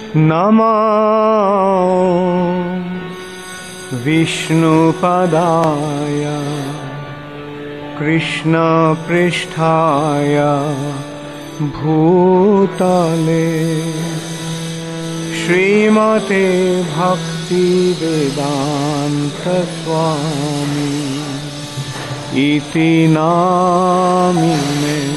नमो विष्णुपदाय कृष्णपृष्ठाय भूतले श्रीमते भक्तिवेदान्त स्वामी इति नामिने।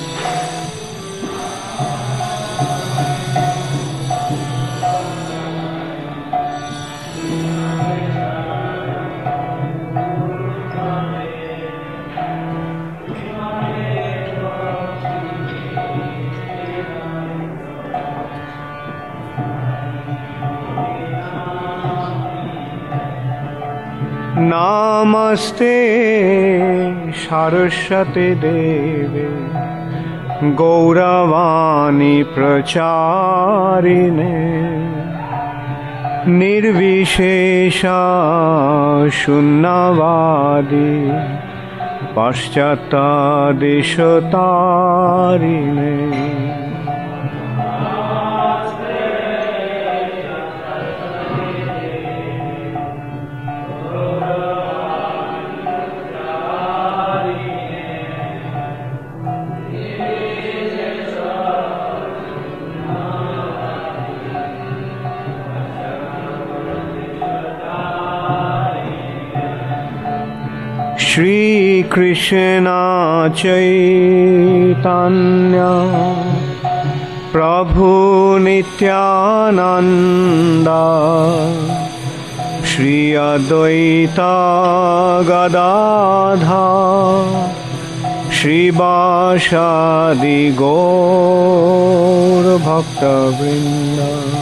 नमस्ते सरस्वती देवे गौरवाणी प्रचारिणे निर्विशेष शून्यवादी पाश्चात्यदेशतारिणे। श्री कृष्ण चैतन्य प्रभु नित्यानंद श्री अद्वैत गदाधर श्रीवासादि गौर भक्तवृंद।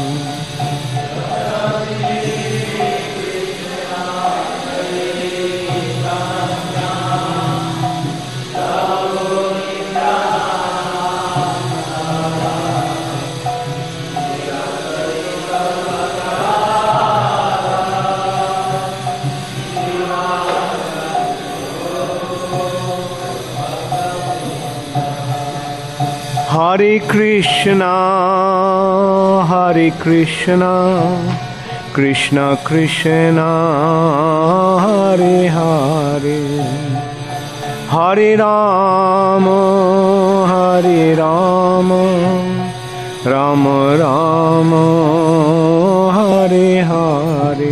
हरे कृष्णा कृष्ण कृष्ण हरे हरे हरे राम राम राम हरे हरे।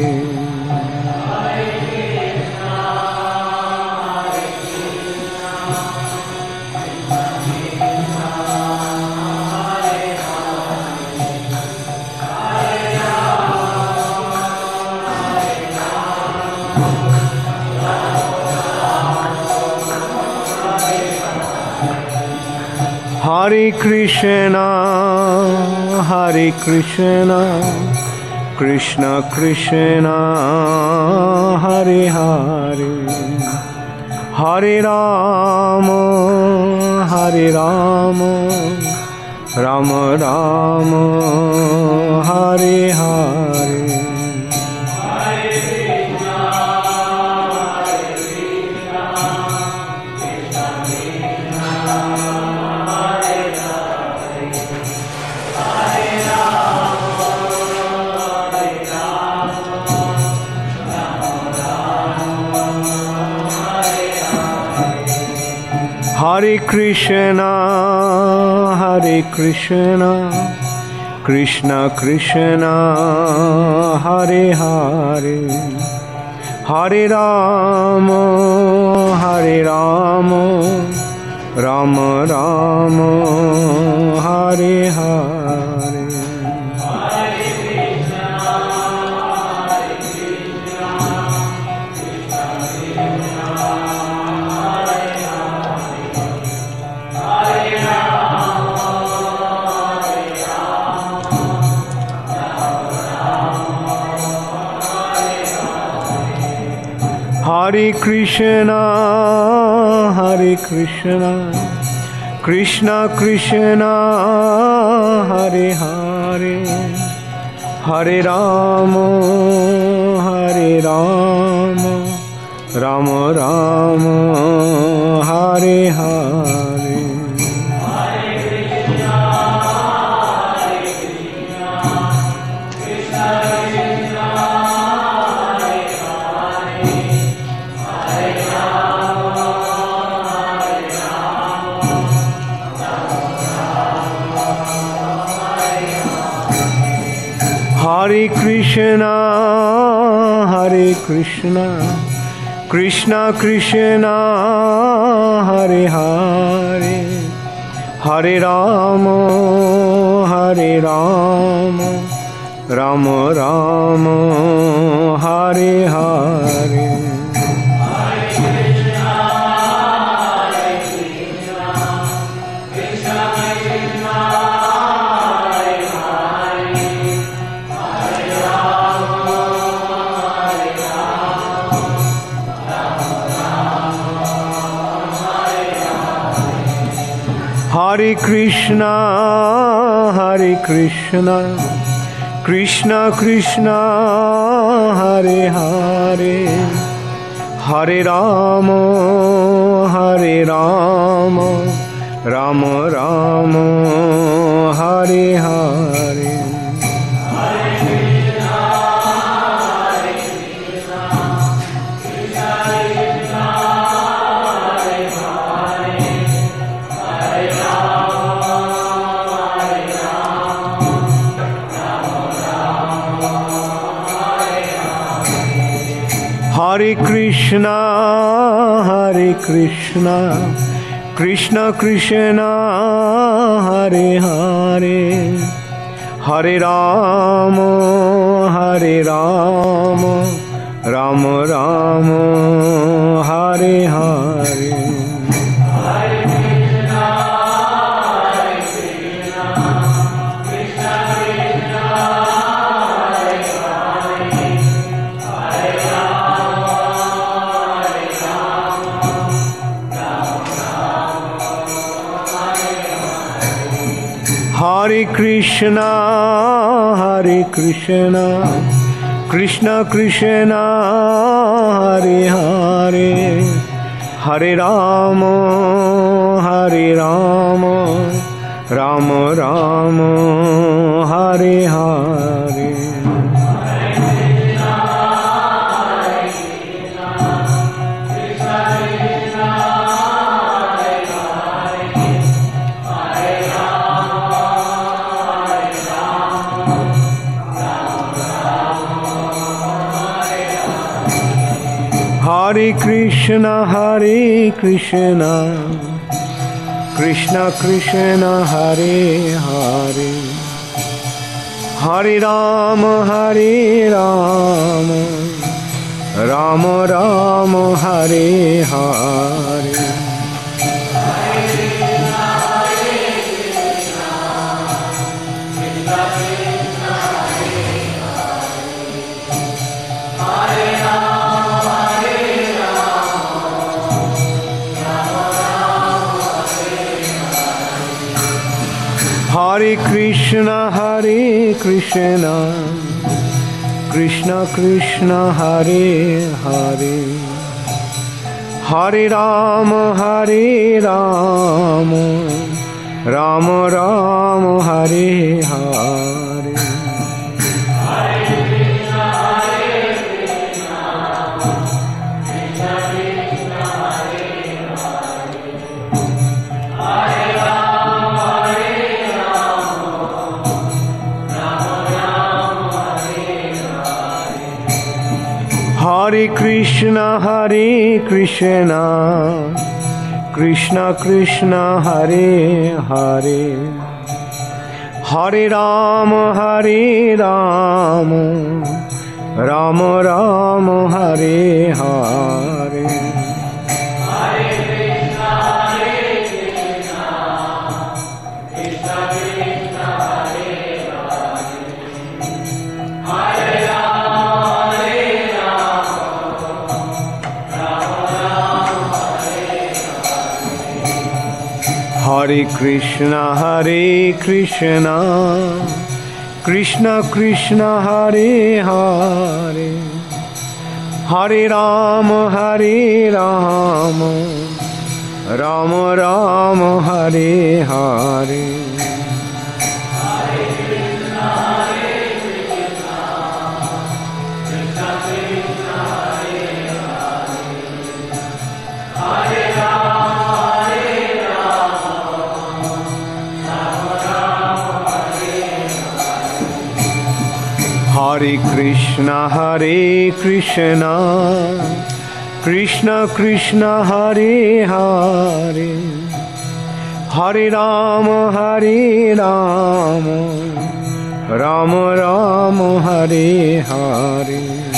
हरे कृष्ण कृष्ण कृष्ण हरे हरे हरे राम राम राम हरे हरे। हरे कृष्ण कृष्ण कृष्ण हरे हरे हरे राम राम राम हरे हरे। हरे Krishna Krishna Krishna Hare Hare Hare Ram Ram Ram Hare Hare. Hare Krishna, Krishna Krishna, Hare Hare, Hare Rama, Rama Rama, Hare Hare. Hare Krishna, Krishna Krishna, Hare Hare, Hare Rama, Rama Rama, Hare Hare. Hare Krishna, Krishna Krishna, Hare Hare, Hare Rama, Rama Rama, Hare Hare. Hare Krishna, Krishna Krishna, Hare Hare, Hare Rama, Rama Rama, Hare Hare. Hare Krishna, Krishna Krishna, Hare Hare, Hare Rama, Rama Rama, Hare Hare. Hare Krishna, Krishna Krishna, Hare Hare, Hare Rama, Rama Rama, Hare Hare. Hare Krishna, Krishna Krishna, Hare Hare, Hare Rama, Rama Rama, Hare Hare. Hare Krishna, Krishna Krishna, Hare Hare, Hare Rama, Rama Rama, Hare Hare. Hare Krishna, Krishna Krishna Hare Hare, Hare Rama, Rama Rama, Hare Hare.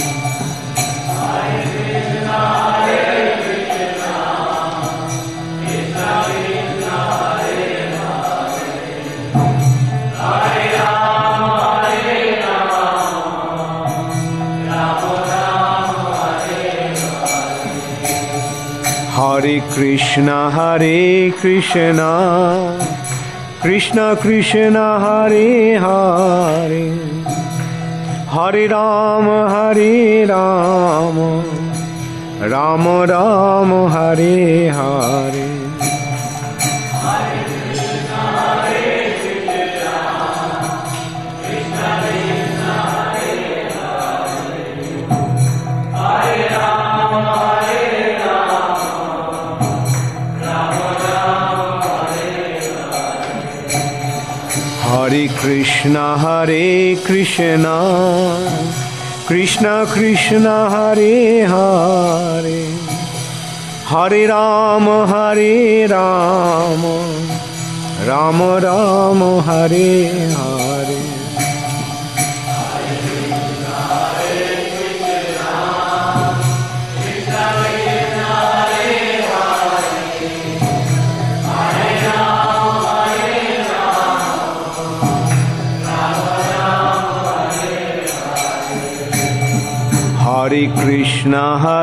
Hare Krishna, Krishna Krishna Hare Hare, Hare Rama, Rama Rama, Hare Hare. Hare Krishna, Krishna Krishna Hare Hare, Hare Rama, Rama Rama, Hare Hare. Hare Krishna,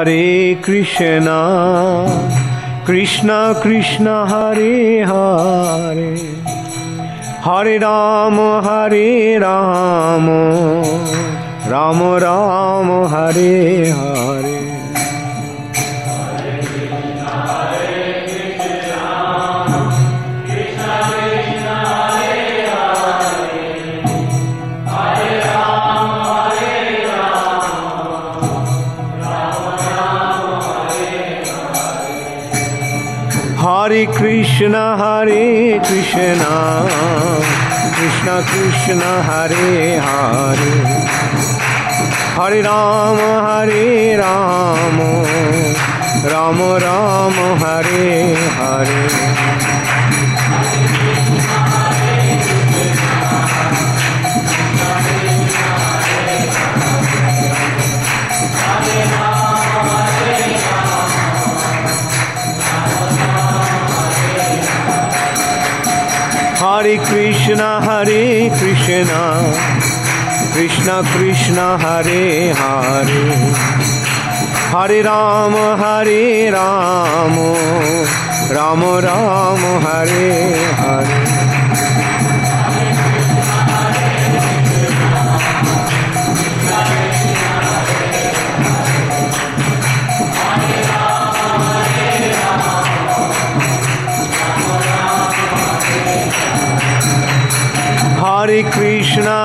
Krishna Krishna Hare Hare, Hare Rama, Rama Rama, Hare Hare. Hare Krishna, Krishna Krishna Hare Hare, Hare Rama, Rama Rama, Hare Hare. Hare Krishna, Krishna Krishna Hare Hare, Hare Rama, Rama Rama, Hare Hare. Hare Krishna,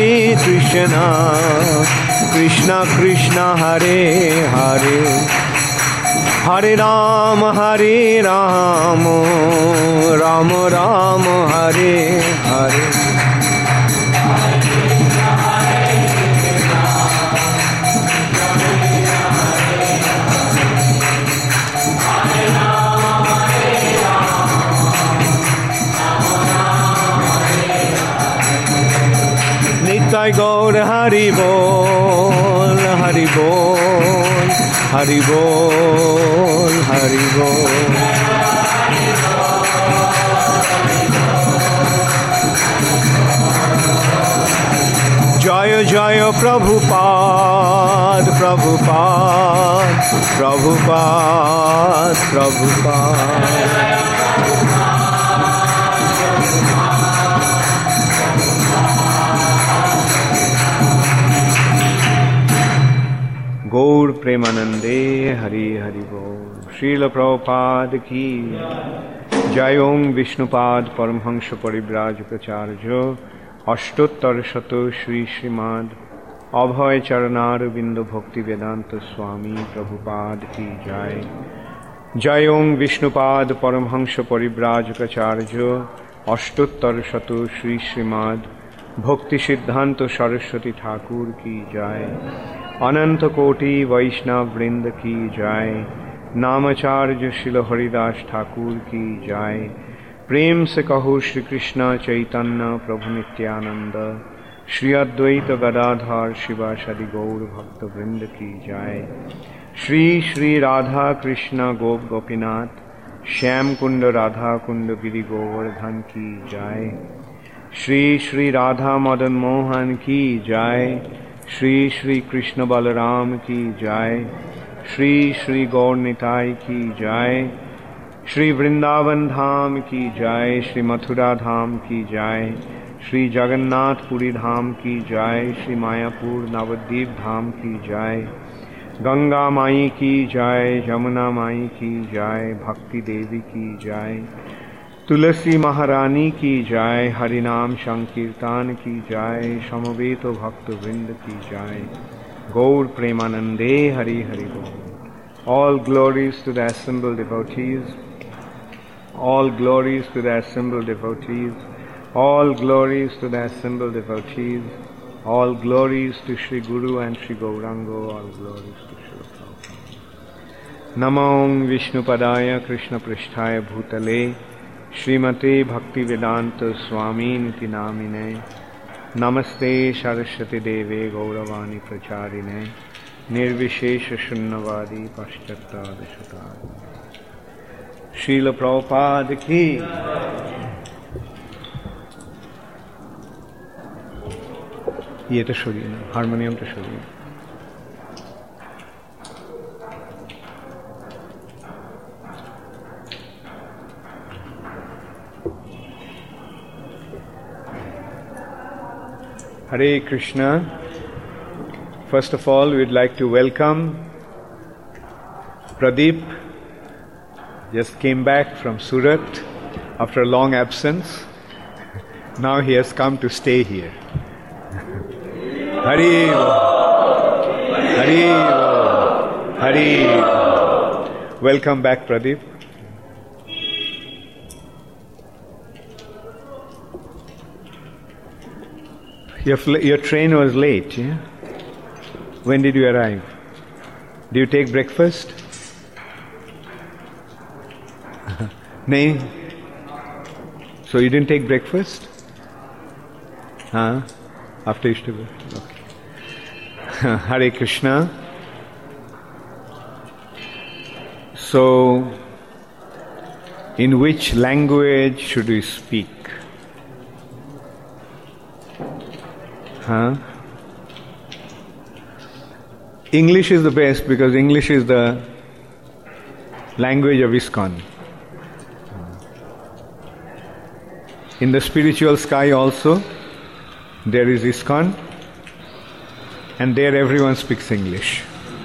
Krishna Krishna Hare Hare, Hare Rama, Rama Rama, Hare Hare. Nitai Gaur Hari Bol, Hari Bol, Hari Bol, Hari Bol. Jaya Jaya Prabhupada, Prabhupada, Prabhupada, Prabhupada. गौर प्रेमानंदे हरि हरि बोल। श्रील प्रभुपाद की जय। ओम विष्णुपाद परमहंस परिव्राजकाचार्य अष्टोत्तर शत श्री श्रीमद अभय चरणारविंद भक्ति वेदांत स्वामी प्रभुपाद की जय। जय ओम विष्णुपाद परमहंस परिव्राजकाचार्य अष्टोत्तर शत श्री श्रीमद भक्ति सिद्धांत सरस्वती ठाकुर की जय। अनंत कोटि वैष्णव वृंद की जय। नामाचार्य शिल हरिदास ठाकुर की जय। प्रेम से कहो श्री कृष्ण चैतन्य प्रभु नित्यानंद, श्री अद्वैत गदाधर शिवासादि गौर भक्त वृंद की जय। श्री श्री राधा कृष्ण गोप गोपीनाथ, श्याम कुंड राधा कुंड गिरि गोवर्धन की जय। श्री श्री राधा मदन मोहन की जय। श्री श्री कृष्ण बलराम की जय। श्री श्री गौर निताई की जय। श्री वृंदावन धाम की जय। श्री मथुरा धाम की जय। श्री जगन्नाथपुरी धाम की जय। श्री मायापुर नवद्वीप धाम की जय। गंगा माई की जय। जमुना माई की जय। भक्ति देवी की जय। तुलसी महारानी की जय। हरिनाम संकीर्तन की जय। समवेत भक्त वृंद की जय। गौर प्रेमानंदे हरि हरि बोल। All glories to the assembled devotees. All glories to the assembled devotees. All glories to the assembled devotees. All glories to Sri Guru and Sri Gaurango. All glories to Sri Prabhupada. Namo Vishnupadaya Krishna Pristhaya Bhutale Srimate Bhakti Vedanta Swaminiti Namine. Namaste Saraswati Deve Gauravani Pracharine. Nirvishesha Shunnavadi Paschatadashatari. Srila Prabhupada ki. ये तो शुरू ना, harmonium तो शुरू। Hare Krishna. First of all, we'd like to welcome Pradeep. Just came back from Surat after a long absence. Now he has come to stay here. Hari Hari Hari. Welcome back, Pradeep. Your train was late, yeah? When did you arrive? Did you take breakfast? No. So you didn't take breakfast? Huh? After Ishtagar? Okay. Hare Krishna. So, in which language should we speak? Huh? English is the best because English is the language of ISKCON. In the spiritual sky also, there is ISKCON, and there everyone speaks English.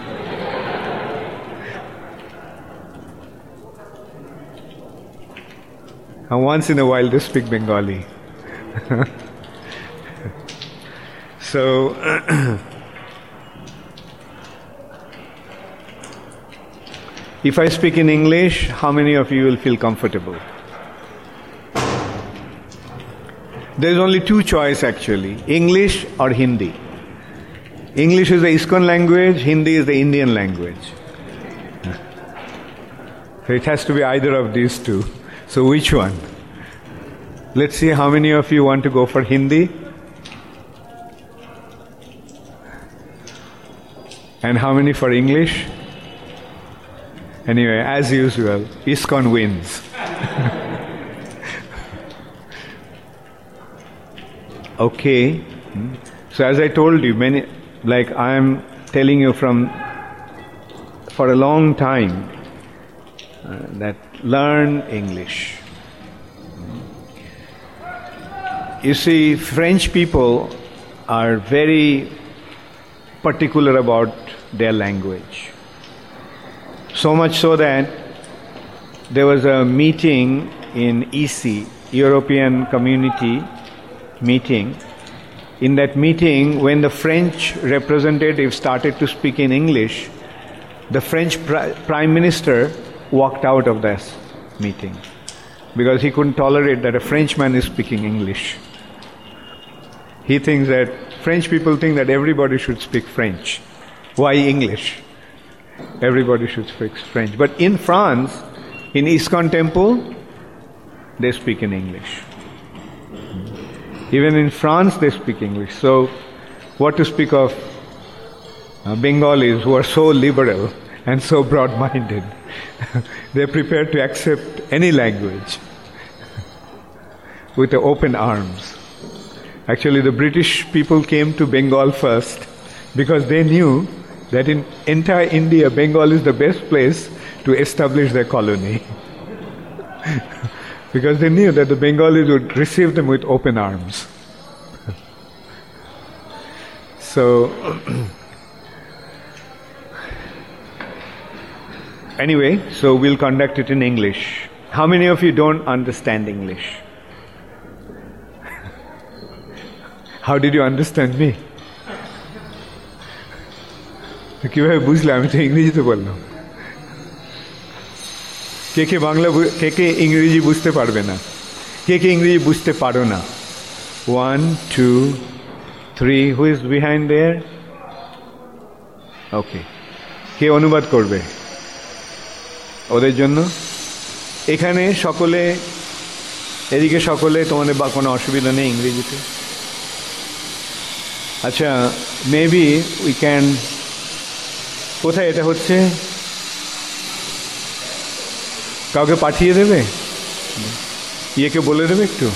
And once in a while they speak Bengali. So, if I speak in English, how many of you will feel comfortable? There is only two choices actually, English or Hindi. English is the ISKCON language, Hindi is the Indian language. So it has to be either of these two. So which one? Let's see how many of you want to go for Hindi. And how many for English? Anyway, as usual, ISKCON wins. Okay. So as I told you, I am telling you for a long time that learn English. You see, French people are very particular about their language. So much so that there was a meeting in EC, European Community meeting. In that meeting, when the French representative started to speak in English, the French Prime Minister walked out of this meeting because he couldn't tolerate that a Frenchman is speaking English. He thinks that French people think that everybody should speak French. Why English? Everybody should speak French. But in France, in ISKCON temple, they speak in English. Even in France, they speak English. So, what to speak of Bengalis who are so liberal and so broad-minded? They're prepared to accept any language with open arms. Actually, the British people came to Bengal first because they knew that in entire India, Bengal is the best place to establish their colony. Because they knew that the Bengalis would receive them with open arms. So, anyway, so we'll conduct it in English. How many of you don't understand English? How did you understand me? কিভাবে বুঝলে আমি তো ইংরেজিতে বললাম কে কে বাংলা কে কে ইংরেজি বুঝতে পারবে না কে কে ইংরেজি বুঝতে পারো না 1 2 3 who is behind there okay কে অনুবাদ করবে ওদের জন্য এখানে সকলে এদিকে সকলে তোমাদের বা কোনো অসুবিধা নেই ইংরেজিতে আচ্ছা মেবি উই ক্যান কোথায় এটা হচ্ছে কাউকে পাঠিয়ে দেবে ইয়েকে বলে দেবে একটু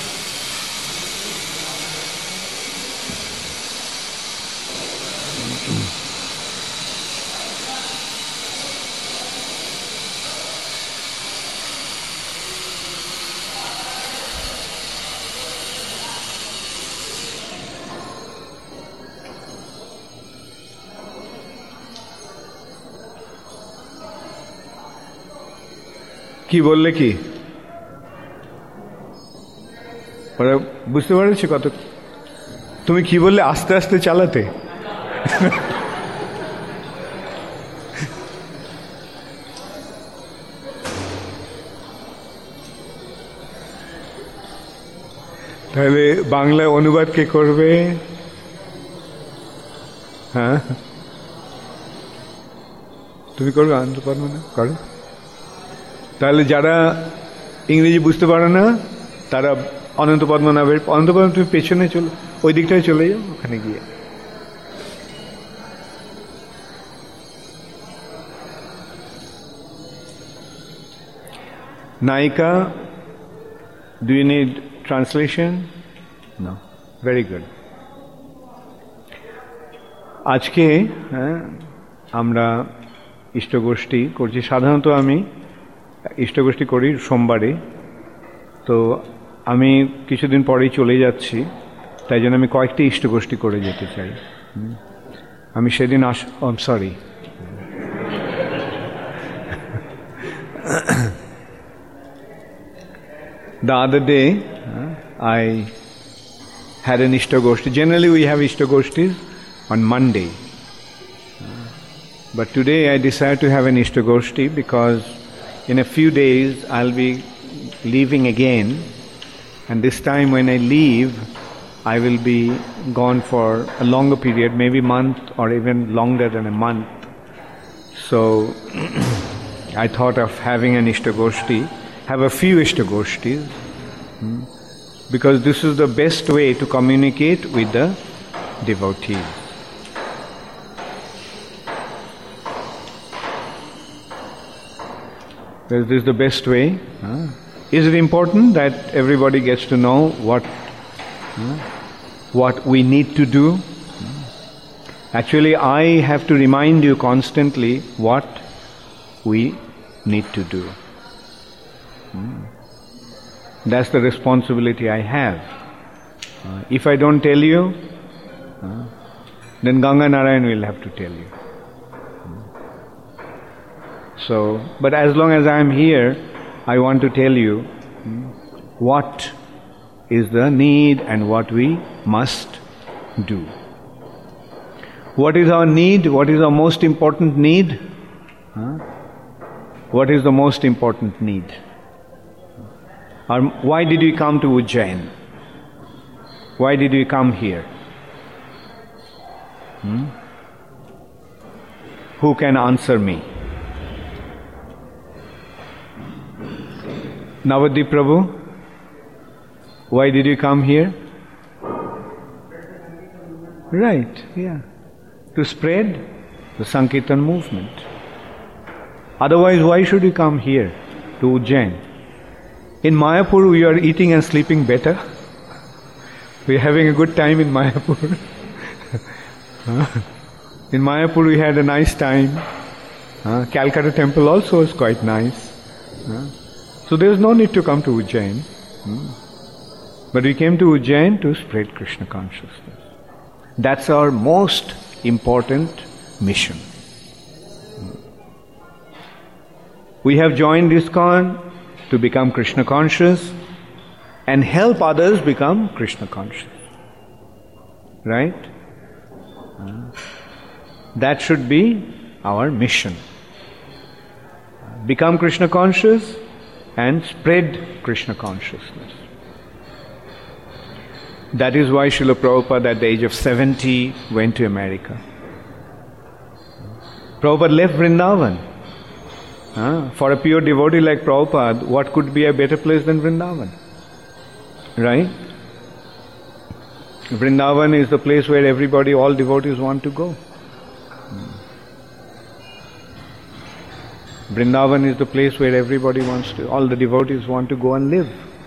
কি বললে কি ওরা বুঝতে পারছি কত তুমি কি বললে আস্তে আস্তে চালাতে তাহলে বাংলা অনুবাদ কে করবে হ্যাঁ তুমি করবে আনতে পারবে না করো তাহলে যারা ইংরেজি বুঝতে পারে না তারা অনন্ত পদ্মনাভের অনন্ত পদ্মনাভ তুমি পেছনে চলো ওই দিকটায় চলে যাও ওখানে গিয়ে নায়িকা do you need translation no very good আজকে আমরা ইষ্টগোষ্ঠী করছি সাধারণত আমি ইষ্টগোষ্ঠী করি সোমবারে তো আমি কিছুদিন পরেই চলে যাচ্ছি তাই জন্য আমি কয়েকটি ইষ্টগোষ্ঠী করে যেতে চাই আমি সেদিন sorry The other day I had an ishtagoshti. Generally we have ishtagoshtis on Monday, but today I decided to have an ishtagoshti because in a few days I'll be leaving again, and this time when I leave I will be gone for a longer period, maybe a month or even longer than a month. So I thought of having an ishtagoshti, have a few ishtagoshtis, because this is the best way to communicate with the devotees. This is the best way. Is it important that everybody gets to know what we need to do? Actually, I have to remind you constantly what we need to do. That's the responsibility I have. If I don't tell you, then Ganga Narayan will have to tell you. So, but as long as I am here, I want to tell you what is the need and what we must do. What is our need? What is our most important need? What is the most important need? Why did we come to Ujjain? Why did we come here? Who can answer me? Navadip Prabhu, why did you come here? Right, yeah. To spread the Sankirtan movement. Otherwise, why should you come here to Ujjain? In Mayapur, we are eating and sleeping better. We are having a good time in Mayapur. In Mayapur, we had a nice time. Calcutta temple also was quite nice. So there is no need to come to Ujjain. But we came to Ujjain to spread Krishna consciousness. That's our most important mission. We have joined ISKCON to become Krishna conscious and help others become Krishna conscious. Right? That should be our mission. Become Krishna conscious and spread Krishna consciousness. That is why Srila Prabhupada at the age of 70 went to America. Prabhupada left Vrindavan. For a pure devotee like Prabhupada, what could be a better place than Vrindavan? Right? Vrindavan is the place where everybody, all devotees want to go. Vrindavan is the place where everybody wants to, all the devotees want to go and live.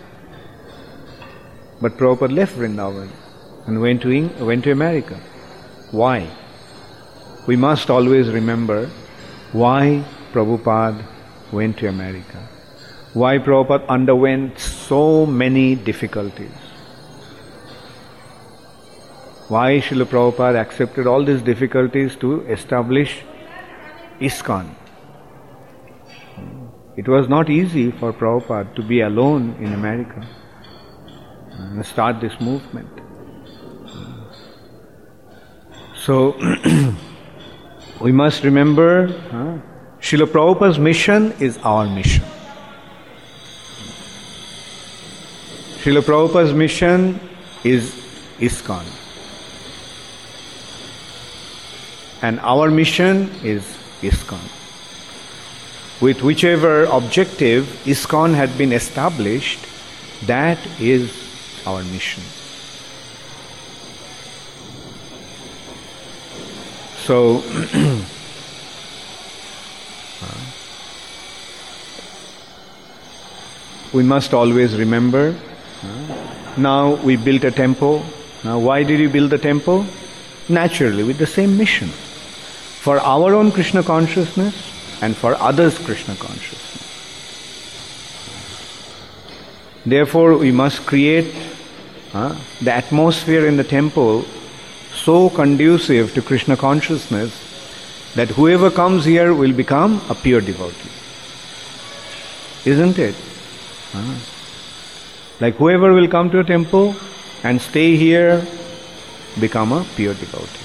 But Prabhupada left Vrindavan and went to America. Why? We must always remember why Prabhupada went to America. Why Prabhupada underwent so many difficulties. Why Srila Prabhupada accepted all these difficulties to establish ISKCON. It was not easy for Prabhupada to be alone in America and start this movement. So, we must remember, Srila Prabhupada's mission is our mission. Srila Prabhupada's mission is ISKCON. And our mission is ISKCON. With whichever objective ISKCON had been established, that is our mission. So, we must always remember, now we built a temple. Now why did we build the temple? Naturally, with the same mission. For our own Krishna consciousness and for others' Krishna consciousness. Therefore, we must create the atmosphere in the temple so conducive to Krishna consciousness that whoever comes here will become a pure devotee. Isn't it? Like whoever will come to a temple and stay here, become a pure devotee.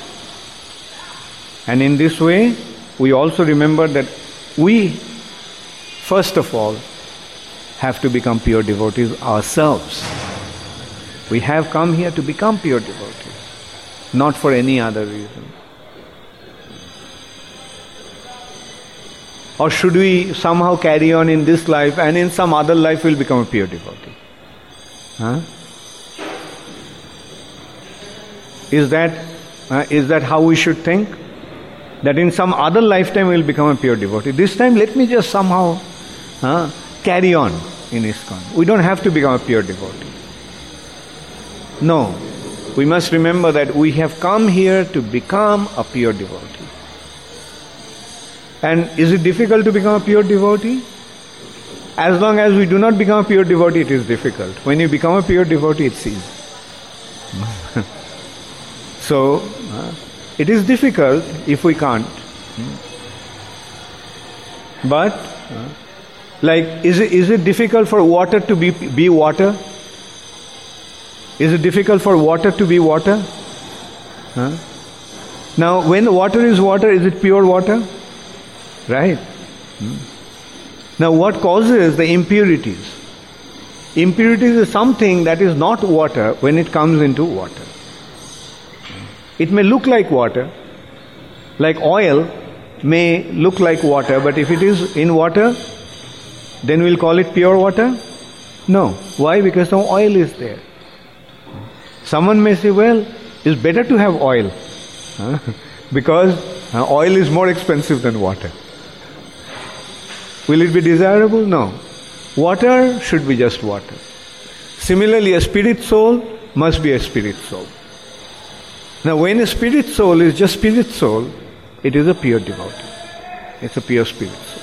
And in this way, we also remember that we, first of all, have to become pure devotees ourselves. We have come here to become pure devotees, not for any other reason. Or should we somehow carry on in this life and in some other life we'll become a pure devotee? Is that how we should think? That in some other lifetime we'll become a pure devotee. This time let me just somehow carry on in ISKCON. We don't have to become a pure devotee. No. We must remember that we have come here to become a pure devotee. And is it difficult to become a pure devotee? As long as we do not become a pure devotee, it is difficult. When you become a pure devotee, it's easy. So, it is difficult if we can't. But, is it difficult for water to be water? Is it difficult for water to be water? Now, when water, is it pure water? Right? Now, what causes the impurities? Impurities is something that is not water when it comes into water. It may look like water, like oil may look like water, but if it is in water, then we'll call it pure water? No. Why? Because some oil is there. Someone may say, well, it's better to have oil because oil is more expensive than water. Will it be desirable? No. Water should be just water. Similarly, a spirit soul must be a spirit soul. Now, when a spirit soul is just spirit soul, it is a pure devotee. It's a pure spirit soul.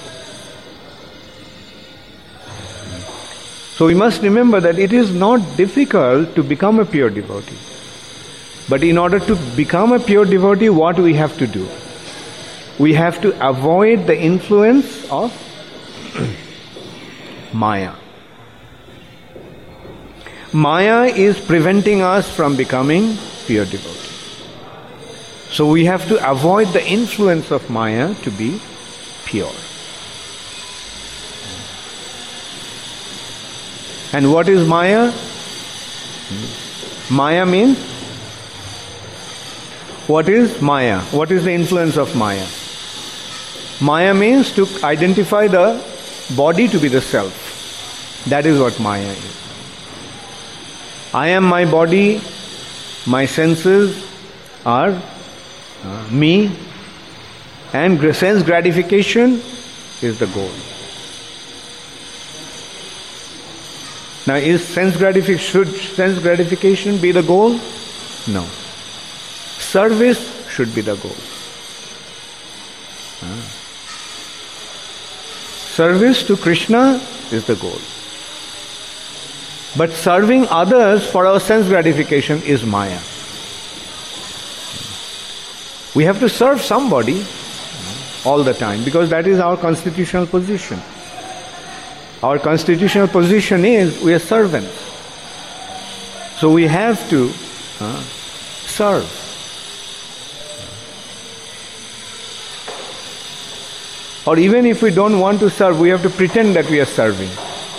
So we must remember that it is not difficult to become a pure devotee. But in order to become a pure devotee, what we have to do? We have to avoid the influence of Maya. Maya is preventing us from becoming pure devotee. So we have to avoid the influence of Maya to be pure. And what is Maya? Maya means? What is Maya? What is the influence of Maya? Maya means to identify the body to be the self. That is what Maya is. I am my body, my senses are me, and sense gratification is the goal. Now, should sense gratification be the goal? No. Service should be the goal. Service to Krishna is the goal. But serving others for our sense gratification is Maya. We have to serve somebody all the time because that is our constitutional position. Our constitutional position is we are servants. So we have to serve. Or even if we don't want to serve, we have to pretend that we are serving.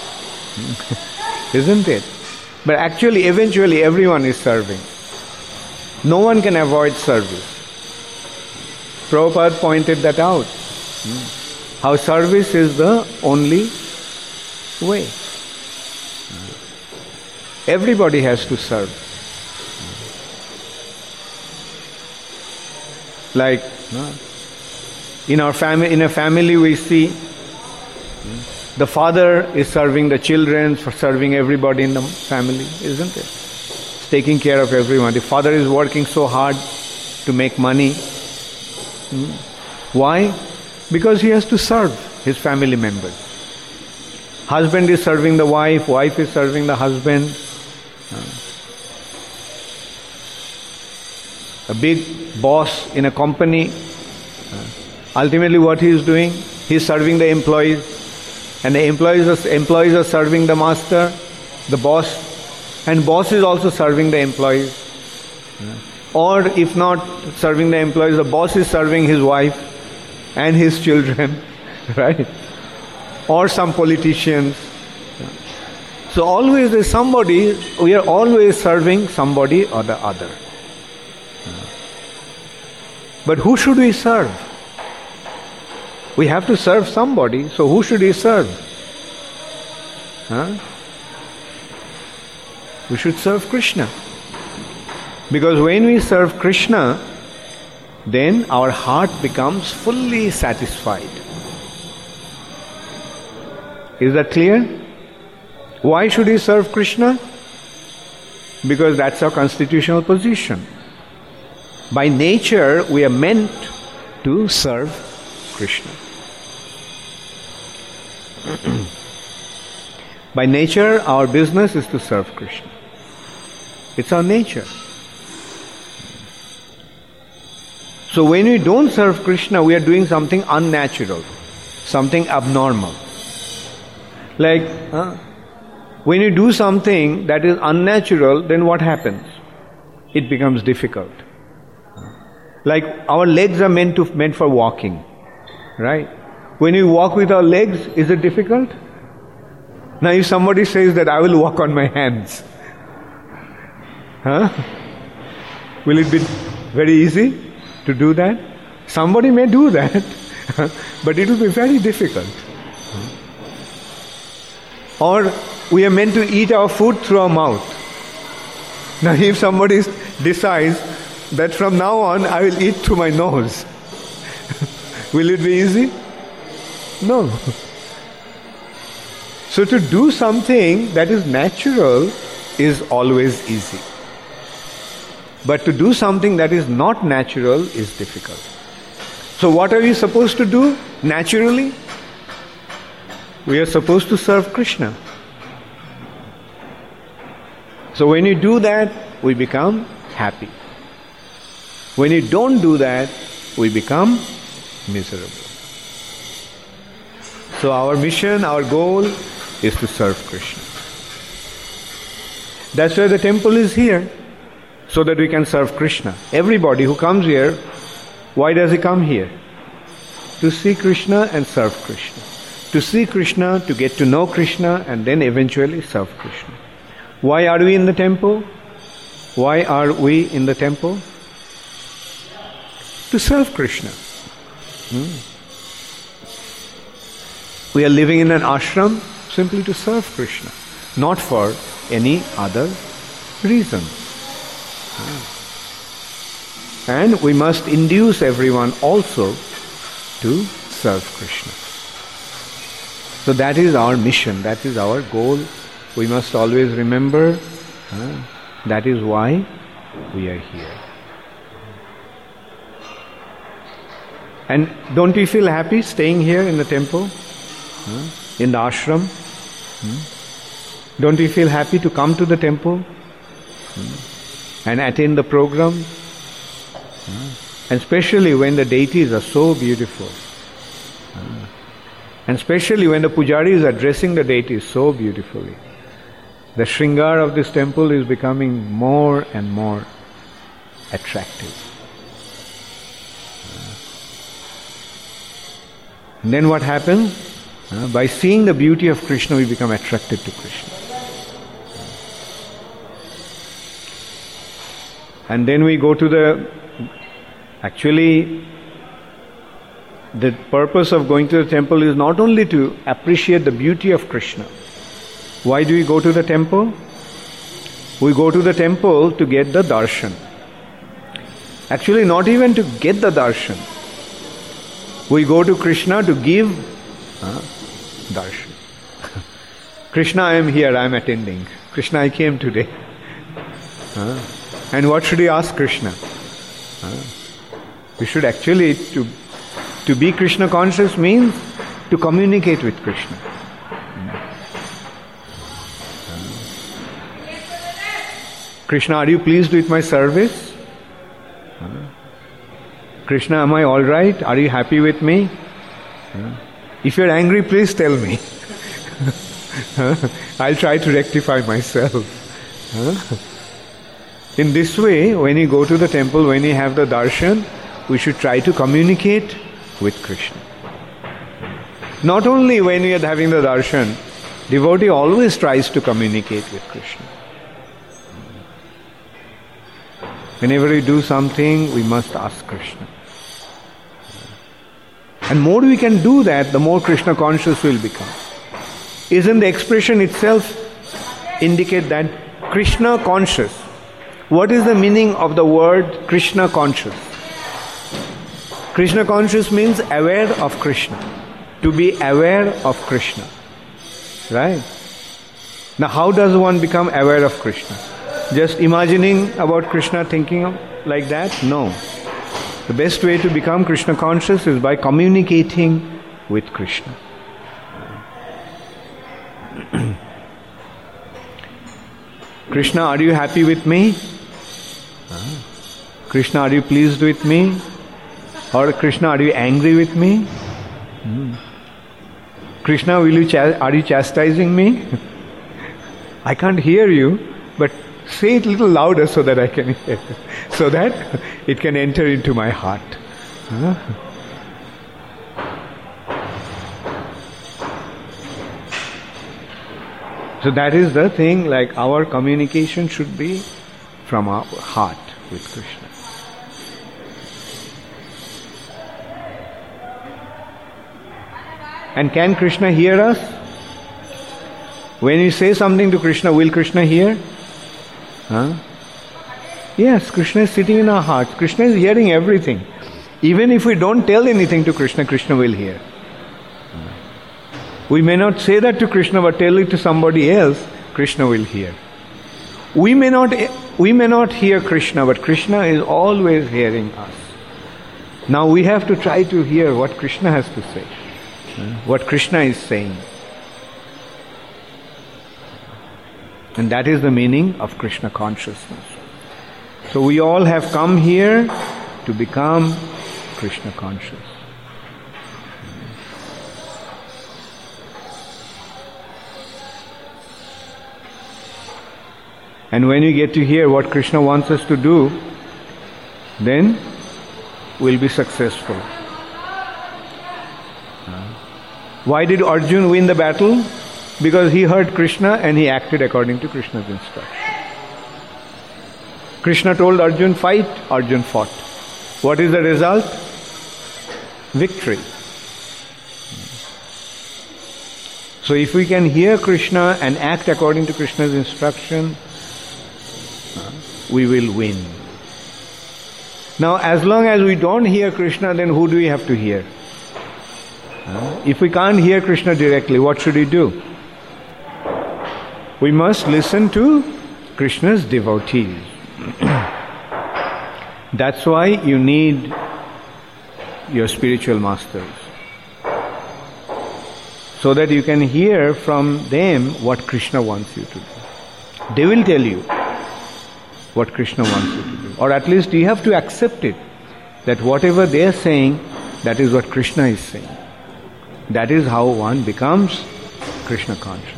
Isn't it? But actually, eventually, everyone is serving. No one can avoid service. Prabhupada pointed that out. How service is the only way. Everybody has to serve. Like in a family we see the father is serving the children, for serving everybody in the family, isn't it? It's taking care of everyone. The father is working so hard to make money. Why? Because he has to serve his family members. Husband is serving the wife, wife is serving the husband. A big boss in a company, ultimately what he is doing? He is serving the employees. And the employees are serving the master, the boss. And boss is also serving the employees. Or if not serving the employees, the boss is serving his wife and his children, right? Or some politicians. So always there's somebody, we are always serving somebody or the other. But who should we serve? We have to serve somebody, so who should we serve? We should serve Krishna. Because when we serve Krishna, then our heart becomes fully satisfied. Is that clear? Why should we serve Krishna? Because that's our constitutional position. By nature, we are meant to serve Krishna. By nature, our business is to serve Krishna. It's our nature. So when we don't serve Krishna, we are doing something unnatural, something abnormal. Like, when you do something that is unnatural, then what happens? It becomes difficult. Like our legs are meant for walking, right? When we walk with our legs, is it difficult? Now if somebody says that I will walk on my hands, will it be very easy to do that? Somebody may do that, but it will be very difficult. Or we are meant to eat our food through our mouth. Now if somebody decides that from now on I will eat through my nose, will it be easy? No. So to do something that is natural is always easy. But to do something that is not natural is difficult. So what are we supposed to do naturally? We are supposed to serve Krishna. So when you do that, we become happy. When you don't do that, we become miserable. So our mission, our goal is to serve Krishna. That's why the temple is here, so that we can serve Krishna. Everybody who comes here, why does he come here? To see Krishna and serve Krishna. To see Krishna, to get to know Krishna, and then eventually serve Krishna. Why are we in the temple? Why are we in the temple? To serve Krishna. We are living in an ashram simply to serve Krishna, not for any other reason. And we must induce everyone also to serve Krishna. So that is our mission, that is our goal. We must always remember that is why we are here. And don't we feel happy staying here in the temple? In the ashram? Don't we feel happy to come to the temple and attend the program? And especially when the deities are so beautiful. And especially when the pujaris are dressing the deities so beautifully. The shringar of this temple is becoming more and more attractive. And then what happens? By seeing the beauty of Krishna, we become attracted to Krishna. And then we go to the... Actually, the purpose of going to the temple is not only to appreciate the beauty of Krishna. Why do we go to the temple? We go to the temple to get the darshan. Actually, not even to get the darshan. We go to Krishna to give darshan. Krishna, I am here, I am attending. Krishna, I came today. And what should we ask Krishna? We should actually, to be Krishna conscious means to communicate with Krishna. Krishna, are you pleased with my service? Krishna, am I all right? Are you happy with me? If you're angry, please tell me. I'll try to rectify myself. In this way, when you go to the temple, when you have the darshan, we should try to communicate with Krishna. Not only when we are having the darshan, devotee always tries to communicate with Krishna. Whenever we do something, we must ask Krishna. And more we can do that, the more Krishna conscious we'll become. Isn't the expression itself indicate that? Krishna conscious. What is the meaning of the word Krishna conscious? Krishna conscious means aware of Krishna. To be aware of Krishna. Right? Now how does one become aware of Krishna? Just imagining about Krishna, thinking like that? No. The best way to become Krishna conscious is by communicating with Krishna. Krishna, are you happy with me? Krishna, are you pleased with me? Or Krishna, are you angry with me? Krishna, are you chastising me? I can't hear you, but say it a little louder so that I can hear it, so that it can enter into my heart. So that is the thing, like our communication should be from our heart with Krishna. And can Krishna hear us? When we say something to Krishna, will Krishna hear? Yes, Krishna is sitting in our hearts. Krishna is hearing everything. Even if we don't tell anything to Krishna, Krishna will hear. We may not say that to Krishna, but tell it to somebody else, Krishna will hear. We may not hear Krishna, but Krishna is always hearing us. Now we have to try to hear what Krishna has to say, what Krishna is saying. And that is the meaning of Krishna consciousness. So we all have come here to become Krishna conscious. And when you get to hear what Krishna wants us to do, then we'll be successful. Why did Arjuna win the battle? Because he heard Krishna and he acted according to Krishna's instruction. Krishna told Arjuna, fight, Arjuna fought. What is the result? Victory. So if we can hear Krishna and act according to Krishna's instruction, we will win. Now, as long as we don't hear Krishna, then who do we have to hear? If we can't hear Krishna directly, what should we do? We must listen to Krishna's devotees. That's why you need your spiritual masters, so that you can hear from them what Krishna wants you to do. They will tell you what Krishna wants you to do. Or at least you have to accept it, that whatever they are saying, that is what Krishna is saying. That is how one becomes Krishna conscious.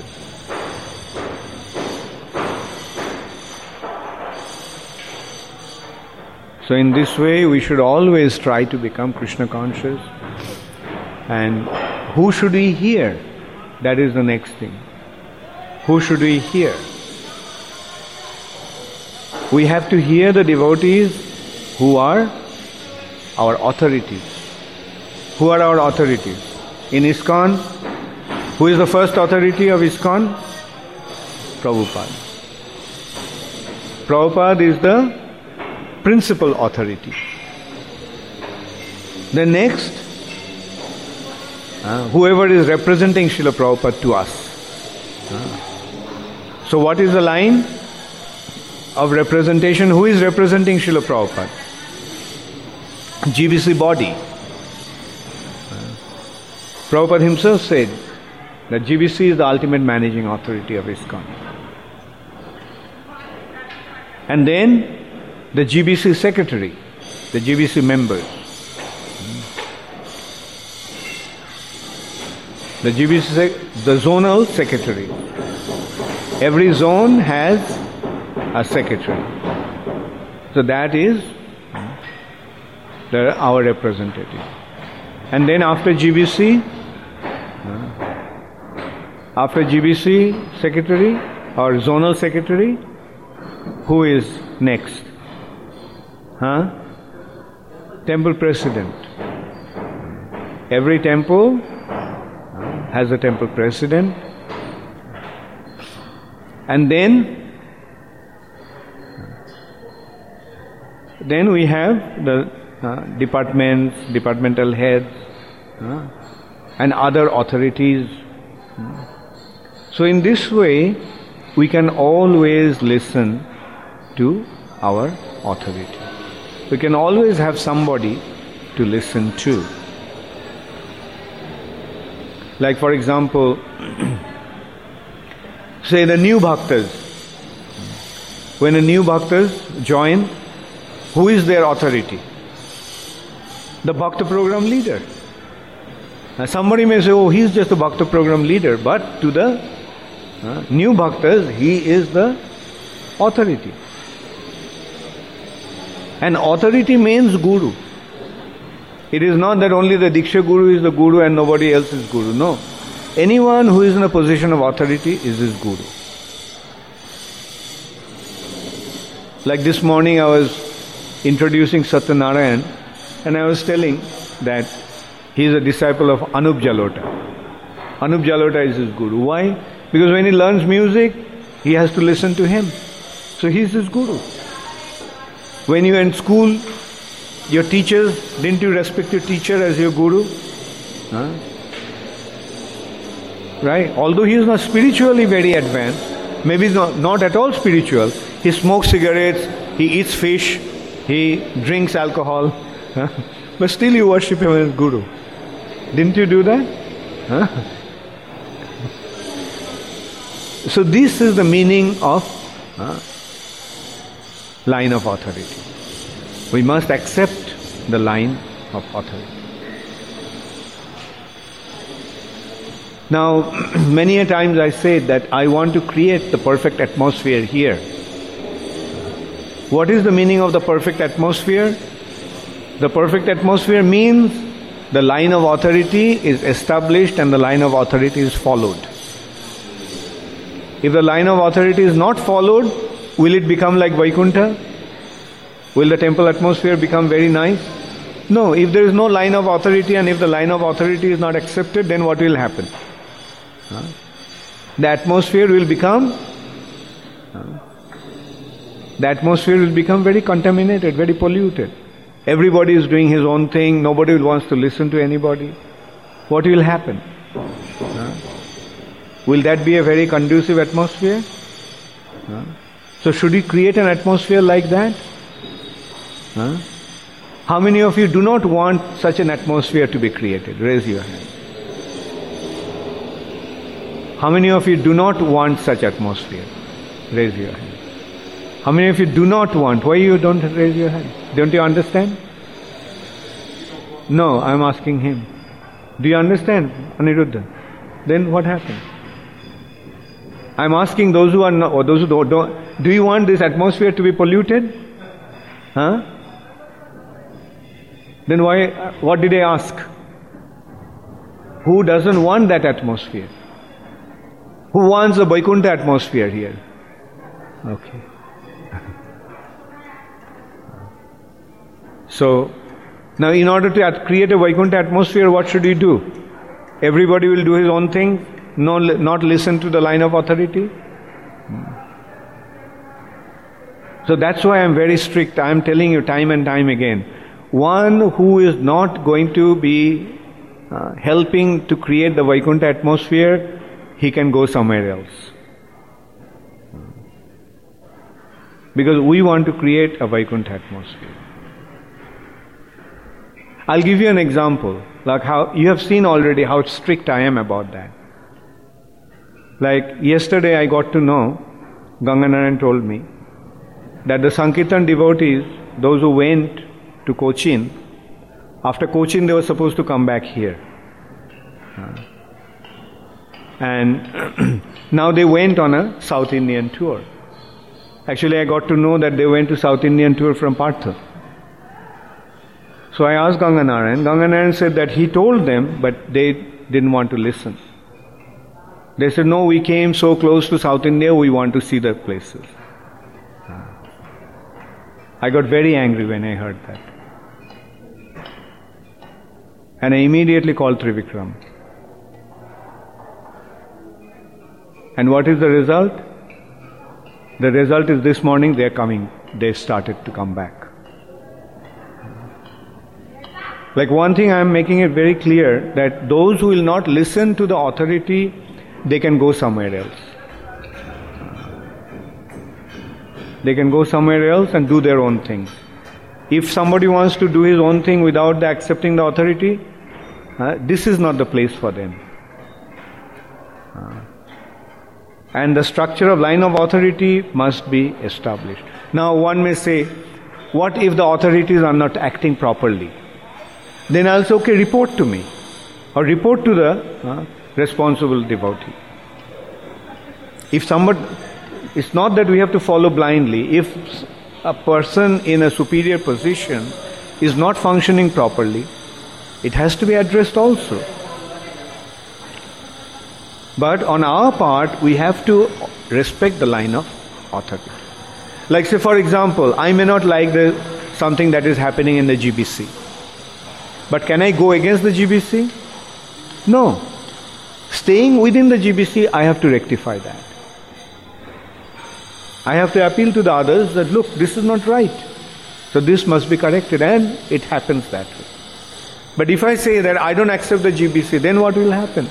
So in this way, we should always try to become Krishna conscious. And who should we hear? That is the next thing. Who should we hear? We have to hear the devotees who are our authorities. Who are our authorities? In ISKCON, who is the first authority of ISKCON? Prabhupada. Prabhupada is the principal authority. The next, whoever is representing Srila Prabhupada to us. So what is the line of representation? Who is representing Srila Prabhupada? GBC body. Prabhupada himself said that GBC is the ultimate managing authority of ISKCON. And then the GBC secretary, the GBC members. The the zonal secretary. Every zone has a secretary. So that is our representative. And then after GBC secretary or zonal secretary, who is next? Temple president. Every temple has a temple president. And then we have the departments, departmental heads, and other authorities. So in this way, we can always listen to our authority. We can always have somebody to listen to. Like for example, say the new bhaktas. When the new bhaktas join, who is their authority? The Bhakta program leader. Now somebody may say, oh, he's just a Bhakta program leader, but to the new bhaktas, he is the authority. And authority means guru. It is not that only the Diksha guru is the guru and nobody else is guru. No. Anyone who is in a position of authority is his guru. Like this morning I was introducing Satyanarayan and I was telling that he is a disciple of Anup Jalota. Anup Jalota is his guru. Why? Because when he learns music, he has to listen to him. So he is his guru. When you are in school, your teachers, didn't you respect your teacher as your guru? Huh? Right? Although he is not spiritually very advanced, maybe not at all spiritual, he smokes cigarettes, he eats fish, he drinks alcohol, huh? But still you worship him as guru. Didn't you do that? Huh? So this is the meaning of line of authority. We must accept the line of authority. Now, many a times I say that I want to create the perfect atmosphere here. What is the meaning of the perfect atmosphere? The perfect atmosphere means the line of authority is established and the line of authority is followed. If the line of authority is not followed, will it become like Vaikuntha? Will the temple atmosphere become very nice? No, if there is no line of authority and if the line of authority is not accepted, then what will happen? The atmosphere will become very contaminated, very polluted. Everybody is doing his own thing, nobody wants to listen to anybody. What will happen? Will that be a very conducive atmosphere? So should we create an atmosphere like that? How many of you do not want such an atmosphere to be created? Raise your hand. How many of you do not want such atmosphere? Raise your hand. How many of you do not want? Why you don't raise your hand? Don't you understand? No, I'm asking him. Do you understand, Aniruddha? Then what happened? I'm asking those who are not, or those who don't. Do you want this atmosphere to be polluted? Huh? Then why? What did I ask? Who doesn't want that atmosphere? Who wants a Vaikuntha atmosphere here? Okay. So, now in order to create a Vaikuntha atmosphere, what should we do? Everybody will do his own thing, not listen to the line of authority? So that's why I'm very strict. I'm telling you time and time again. One who is not going to be helping to create the Vaikuntha atmosphere, he can go somewhere else. Because we want to create a Vaikuntha atmosphere. I'll give you an example. Like how you have seen already how strict I am about that. Like yesterday I got to know, Ganganarayan told me, that the Sankirtan devotees, those who went to Cochin, after Cochin they were supposed to come back here. And now they went on a South Indian tour. Actually I got to know that they went to South Indian tour from Partha. So I asked Ganganarayan. Ganganarayan said that he told them, but they didn't want to listen. They said, no, we came so close to South India, we want to see the places. I got very angry when I heard that. And I immediately called Trivikram. And what is the result? The result is this morning they are coming. They started to come back. Like one thing I am making it very clear that those who will not listen to the authority, they can go somewhere else. They can go somewhere else and do their own thing. If somebody wants to do his own thing without accepting the authority, this is not the place for them. And the structure of line of authority must be established. Now one may say, what if the authorities are not acting properly? Then I'll say, okay, report to me. Or report to the responsible devotee. If somebody, it's not that we have to follow blindly. If a person in a superior position is not functioning properly, it has to be addressed also. But on our part, we have to respect the line of authority. Like say for example, I may not like something that is happening in the GBC. But can I go against the GBC? No. Staying within the GBC, I have to rectify that. I have to appeal to the others that look, this is not right. So this must be corrected, and it happens that way. But if I say that I don't accept the GBC, then what will happen?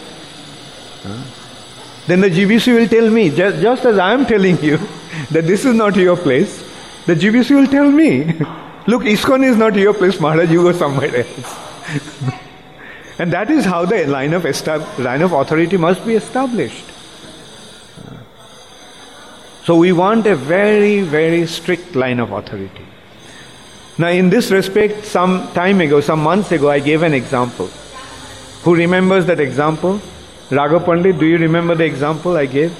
Then the GBC will tell me, just as I am telling you that this is not your place, the GBC will tell me, look, ISKCON is not your place, Maharaj, you go somewhere else. And that is how the line of authority must be established. So we want a very, very strict line of authority. Now in this respect, some time ago, some months ago, I gave an example. Who remembers that example? Raghav Pandit, do you remember the example I gave?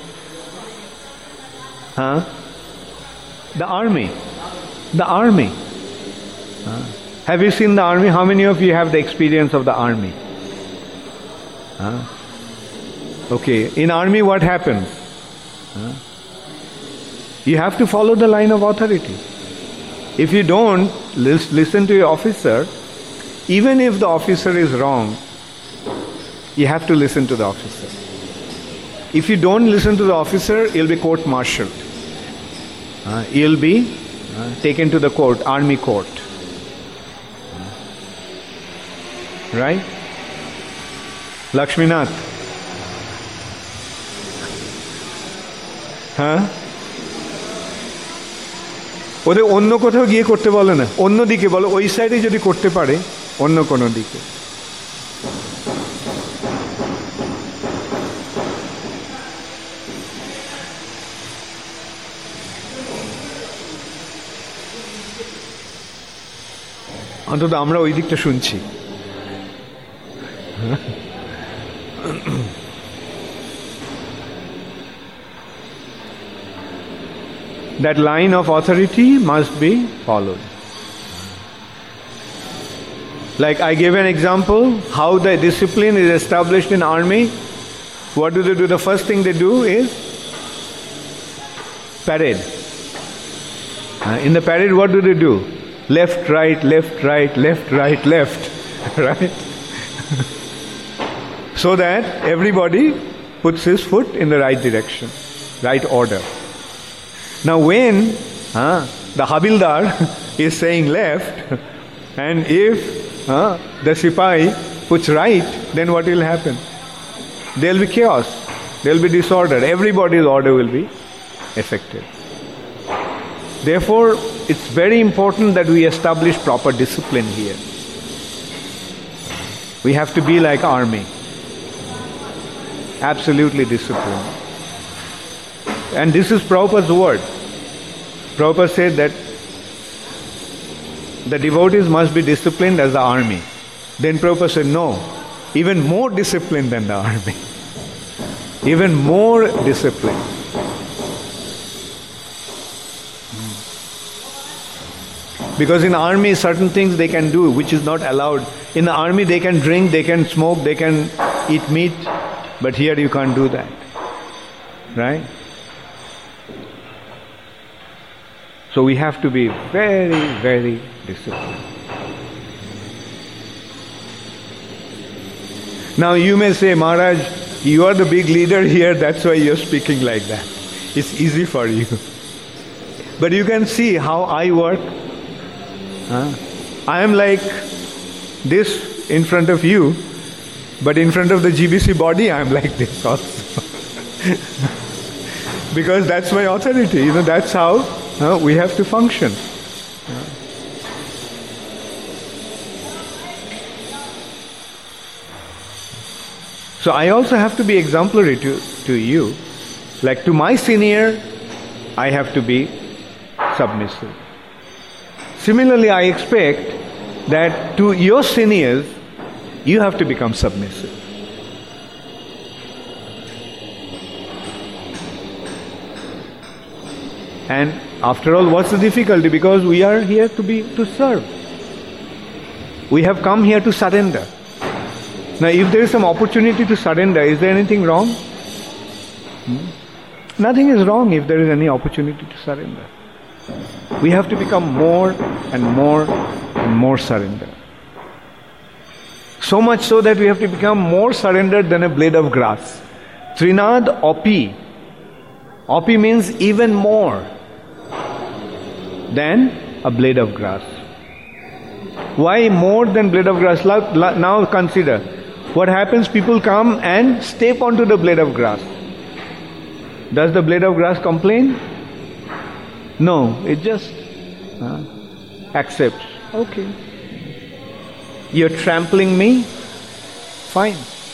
The army. The army. Have you seen the army? How many of you have the experience of the army? Okay, in army what happens? You have to follow the line of authority. If you don't listen to your officer, even if the officer is wrong, you have to listen to the officer. If you don't listen to the officer, you'll be court-martialed. You'll be taken to the court, army court. Right? Lakshminath. ওদের অন্য কোথাও গিয়ে করতে বলে না, অন্য দিকে বলো, ওই সাইডে যদি করতে পারে অন্য কোনো দিকে। অন্তত আমরা ওই দিকটা শুনছি। That line of authority must be followed. Like I gave an example, how the discipline is established in army. What do they do? The first thing they do is parade. In the parade, what do they do? Left, right, left, right, left, right, left. Right? So that everybody puts his foot in the right direction, right order. Now when the Habildar is saying left, and if the Sipahi puts right, then what will happen? There will be chaos, there will be disorder, everybody's order will be affected. Therefore, it's very important that we establish proper discipline here. We have to be like army, absolutely disciplined. And this is Prabhupada's word. Prabhupada said that the devotees must be disciplined as the army. Then Prabhupada said, no, even more disciplined than the army. Even more disciplined. Because in army, certain things they can do which is not allowed. In the army, they can drink, they can smoke, they can eat meat, but here you can't do that. Right? So we have to be very, very disciplined. Now you may say, Maharaj, you are the big leader here, that's why you're speaking like that. It's easy for you. But you can see how I work. I am like this in front of you, but in front of the GBC body I am like this also. Because that's my authority, that's how we have to function. So I also have to be exemplary to you. Like to my senior, I have to be submissive. Similarly, I expect that to your seniors, you have to become submissive. And after all, what's the difficulty? Because we are here to serve. We have come here to surrender. Now, if there is some opportunity to surrender, is there anything wrong? Nothing is wrong if there is any opportunity to surrender. We have to become more and more and more surrendered. So much so that we have to become more surrendered than a blade of grass. Trinad Opi. Opi means even more than a blade of grass. Why more than blade of grass? Now consider. What happens? People come and step onto the blade of grass. Does the blade of grass complain? No, it just accepts. Okay. You're trampling me? Fine.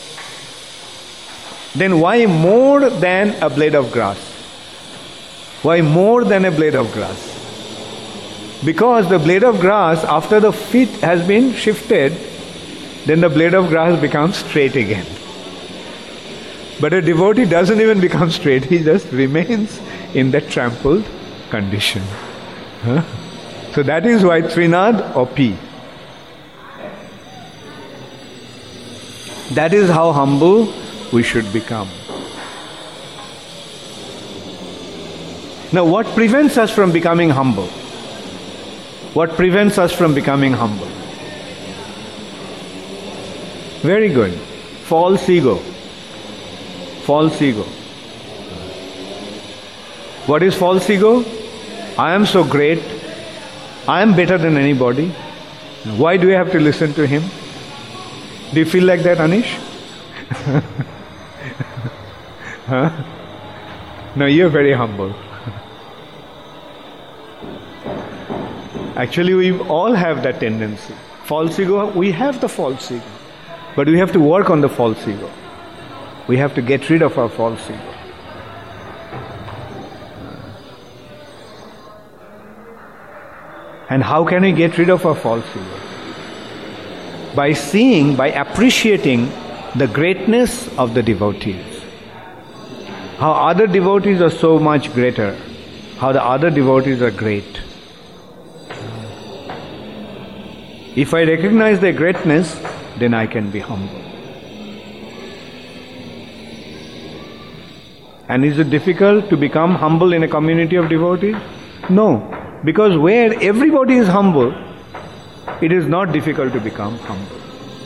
Then why more than a blade of grass? Why more than a blade of grass? Because the blade of grass, after the feet has been shifted, then the blade of grass becomes straight again. But a devotee doesn't even become straight, he just remains in that trampled condition. So that is why Trinad Opi. That is how humble we should become. Now, what prevents us from becoming humble? What prevents us from becoming humble? Very good. False ego. False ego. What is false ego? I am so great. I am better than anybody. Why do I have to listen to him? Do you feel like that, Anish? Huh? No, you're very humble. Actually, we all have that tendency. False ego, we have the false ego. But we have to work on the false ego. We have to get rid of our false ego. And how can we get rid of our false ego? By seeing, by appreciating the greatness of the devotees. How other devotees are so much greater. How the other devotees are great. If I recognize their greatness, then I can be humble. And is it difficult to become humble in a community of devotees? No. Because where everybody is humble, it is not difficult to become humble.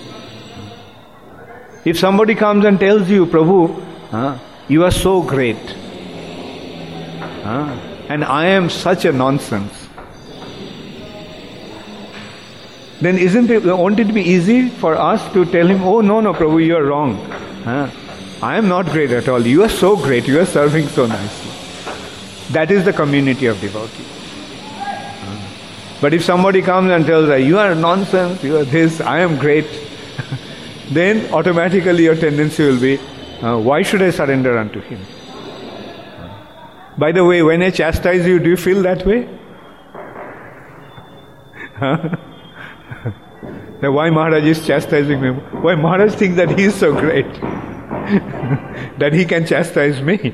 If somebody comes and tells you, Prabhu, you are so great, and I am such a nonsense, then won't it be easy for us to tell him, oh no, Prabhu, you are wrong. I am not great at all. You are so great. You are serving so nicely. That is the community of devotees. But if somebody comes and tells you are nonsense, you are this, I am great, then automatically your tendency will be, why should I surrender unto him? By the way, when I chastise you, do you feel that way? Now why Maharaj is chastising me? Why Maharaj thinks that he is so great that he can chastise me?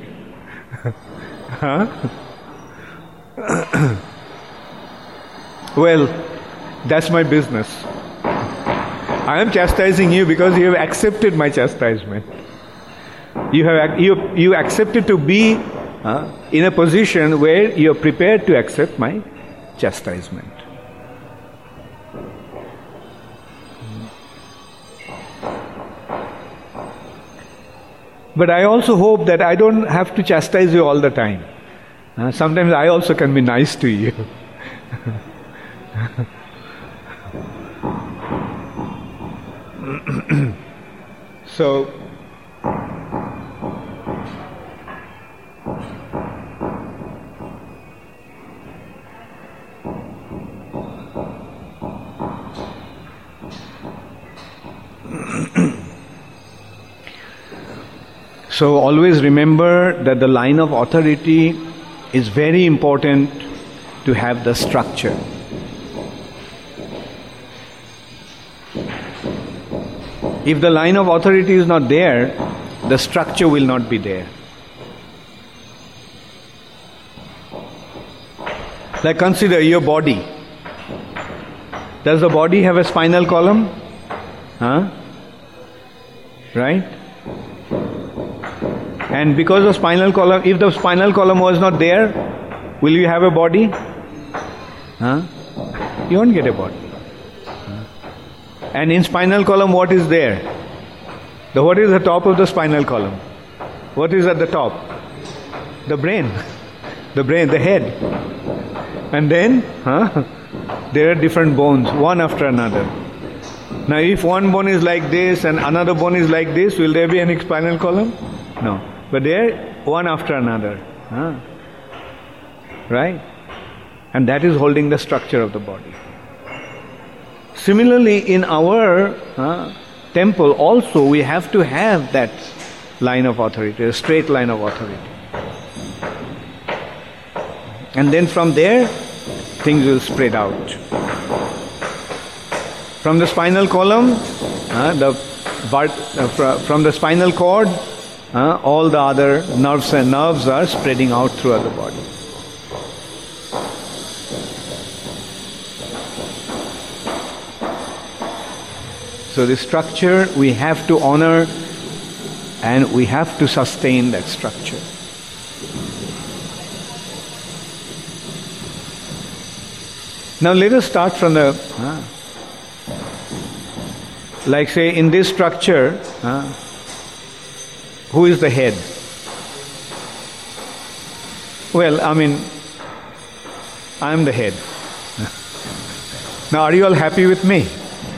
Well, that's my business. I am chastising you because you have accepted my chastisement. You accepted to be in a position where you are prepared to accept my chastisement. But I also hope that I don't have to chastise you all the time. Sometimes I also can be nice to you. So, so always remember that the line of authority is very important to have the structure. If the line of authority is not there, the structure will not be there. Like consider your body. Does the body have a spinal column? Right? And because of spinal column, if the spinal column was not there, will you have a body? You won't get a body. And in spinal column, what is there? What is the top of the spinal column? What is at the top? The brain. The brain, the head. And then, there are different bones, one after another. Now, if one bone is like this and another bone is like this, will there be any spinal column? No. But they are one after another. Right? And that is holding the structure of the body. Similarly, in our temple also, we have to have that line of authority, a straight line of authority. And then from there, things will spread out. From the spinal column, from the spinal cord, all the other nerves are spreading out throughout the body. So the structure we have to honor, and we have to sustain that structure. Now let us start from the, like say in this structure, who is the head? Well, I mean, I am the head. Now are you all happy with me?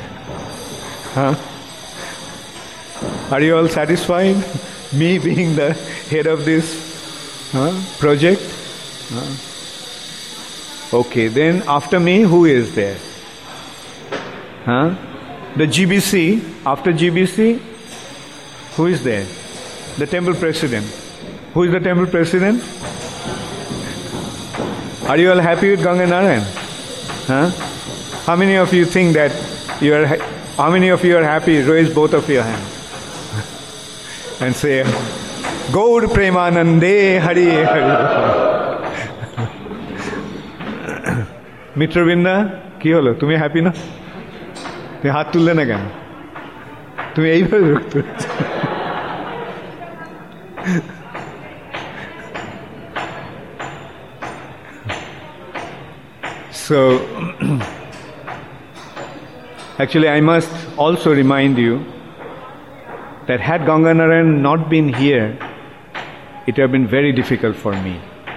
Are you all satisfied? Me being the head of this project? Okay, then after me, who is there? The GBC. After GBC, who is there? The temple president. Who is the temple president? Are you all happy with Ganga Narayan? How many of you think that you are? How many of you are happy? Raise both of your hands and say, Gaur Premanande Hari Hari. মিত্রবৃন্দা কি হলো, তুমি happy না? তুমি হাত তুললে না কেন? তুমি এইভাবে বিরক্ত হচ্ছ। So actually I must also remind you that had Ganga Narayan not been here, it would have been very difficult for me.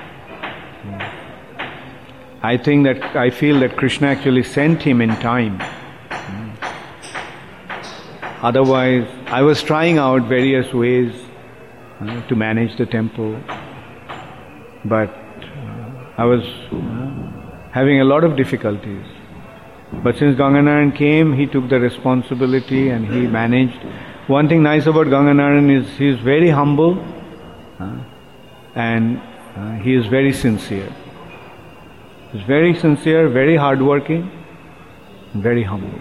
I feel that Krishna actually sent him in time. Otherwise, I was trying out various ways to manage the temple, but I was having a lot of difficulties. But since Ganga Narayan came, he took the responsibility and he managed. One thing nice about Ganga Narayan is he is very humble and he is very sincere. He's very sincere, very hardworking, very humble.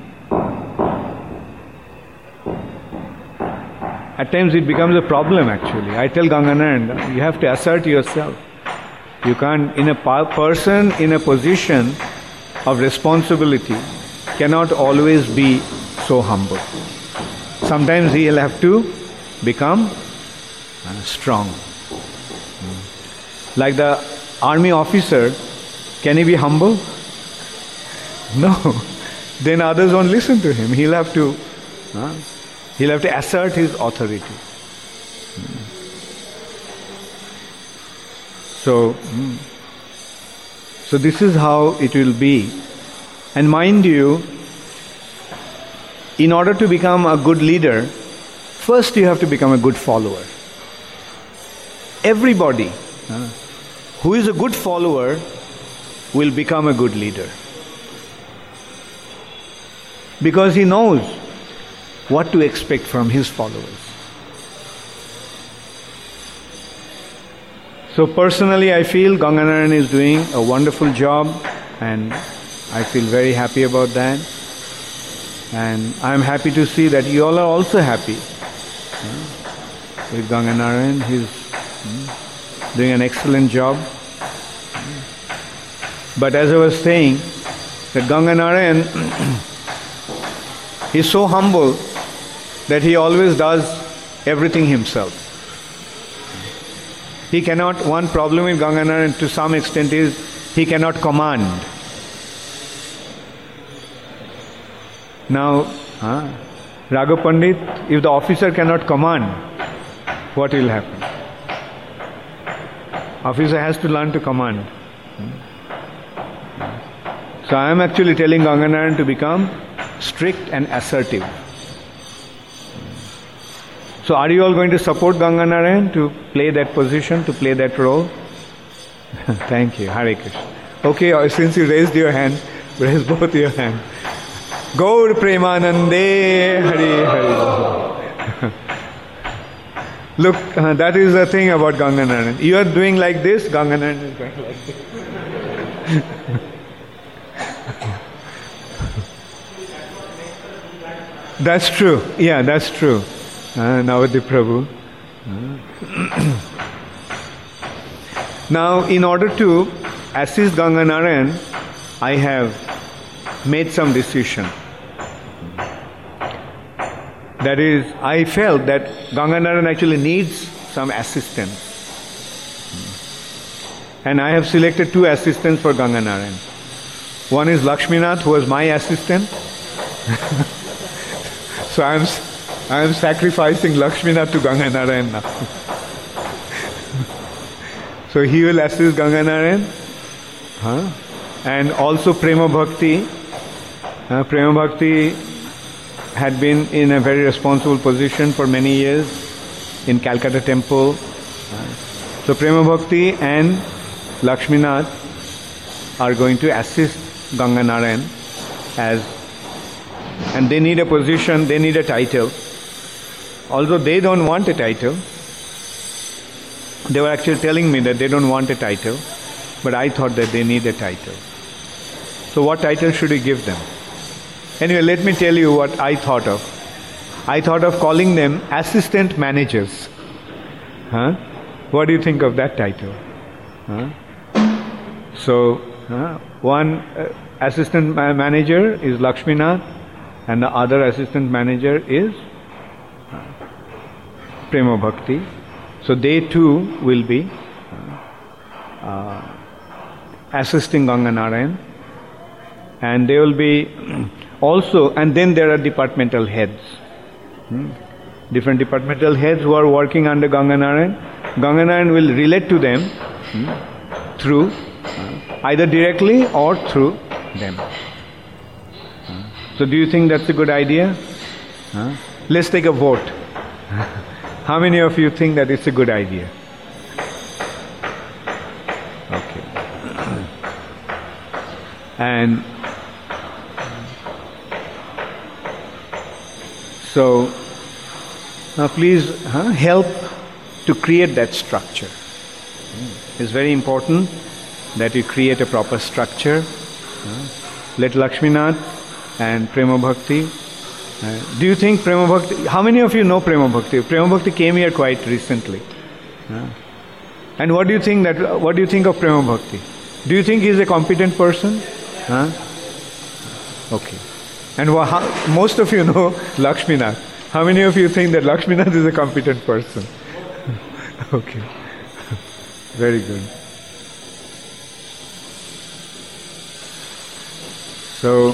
At times it becomes a problem actually. I tell Ganga Narayan, you have to assert yourself. You can't, person in a position of responsibility cannot always be so humble. Sometimes he'll have to become strong. Like the army officer, can he be humble? No. Then others won't listen to him. He'll have to assert his authority. So this is how it will be. And mind you, in order to become a good leader, first you have to become a good follower. Everybody who is a good follower will become a good leader. Because he knows what to expect from his followers. So personally I feel Ganga Narayan is doing a wonderful job and I feel very happy about that. And I am happy to see that you all are also happy with Ganga Narayan. He's doing an excellent job. But as I was saying, that Ganga Narayan is so humble that he always does everything himself. He cannot, one problem with Ganganarayan to some extent is he cannot command. Now, Raghav Pandit, if the officer cannot command, what will happen? Officer has to learn to command. So I am actually telling Ganganarayan to become strict and assertive. So are you all going to support Ganganarayan to play that position, to play that role? Thank you. Hare Krishna. Okay, since you raised your hand, raise both your hands. Gaur Premanande Hari Hari. Look, that is the thing about Ganganarayan. You are doing like this, Ganganarayan is going like this. That's true. Yeah, that's true. Navadip Prabhu. Now, in order to assist Ganganarayan, I have made some decision. That is, I felt that Ganganarayan actually needs some assistance. And I have selected 2 assistants for Ganganarayan. One is Lakshminath, who was my assistant. So I am sacrificing Lakshminath to Ganganarayan now. So he will assist Ganganarayan. And also Prema Bhakti. Prema Bhakti had been in a very responsible position for many years in Calcutta temple. So Prema Bhakti and Lakshminath are going to assist Ganganarayan and they need a position, they need a title. Although they don't want a title, they were actually telling me that they don't want a title, but I thought that they need a title. So what title should we give them? Anyway, let me tell you what I thought of. I thought of calling them assistant managers. What do you think of that title? So, one assistant manager is Lakshminath and the other assistant manager is Prema Bhakti. So they too will be assisting Ganganarayan, and they will be also, and then there are departmental heads. Different departmental heads who are working under Ganganarayan. Ganganarayan will relate to them through, either directly or through them. So do you think that's a good idea? Let's take a vote. How many of you think that it's a good idea? Okay. And so now please help to create that structure. It's very important that you create a proper structure. Let Lakshminath and Prema Bhakti. Do you think Prema Bhakti, how many of you know Prema Bhakti? Prema Bhakti came here quite recently. And what do you think of Prema Bhakti? Do you think he is a competent person? Okay. And most of you know Lakshminath. How many of you think that Lakshminath is a competent person? Okay. Very good. So,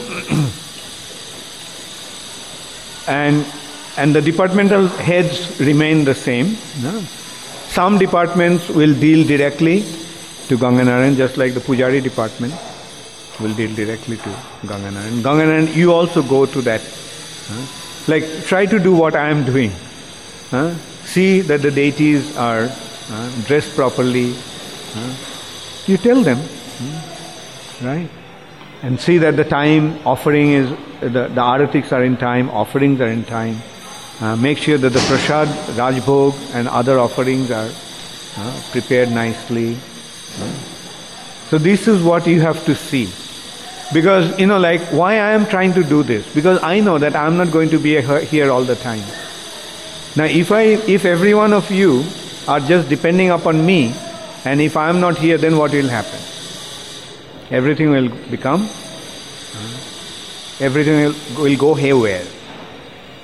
and the departmental heads remain the same. Some departments will deal directly to Ganganarayan, just like the Pujari department will deal directly to Ganganarayan. Ganganarayan, you also go to that. Like, try to do what I am doing. See that the deities are dressed properly. You tell them, right? And see that the time offering is, the aratiks are in time, offerings are in time. Make sure that the prasad, rajbhog and other offerings are prepared nicely. So this is what you have to see. Because, like, why I am trying to do this? Because I know that I am not going to be here all the time. Now, if every one of you are just depending upon me, and if I am not here, then what will happen? Everything will become, everything will go haywire.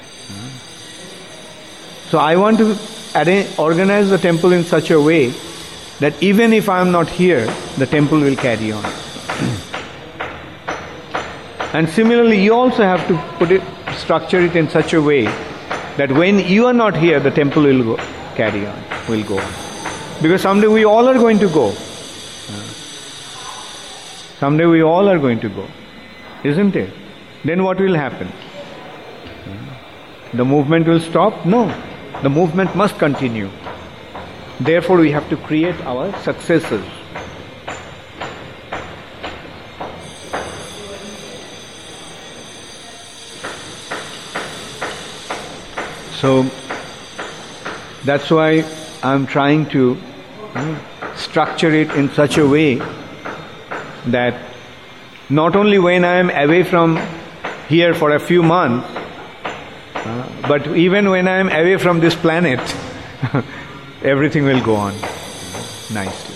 So I want to organize the temple in such a way that even if I am not here, the temple will carry on. And similarly, you also have to structure it in such a way that when you are not here, the temple will carry on, will go on. Because someday we all are going to go. Someday we all are going to go, isn't it? Then what will happen? The movement will stop? No. The movement must continue. Therefore, we have to create our successors. So, that's why I'm trying to structure it in such a way that not only when I am away from here for a few months, but even when I am away from this planet, everything will go on nicely.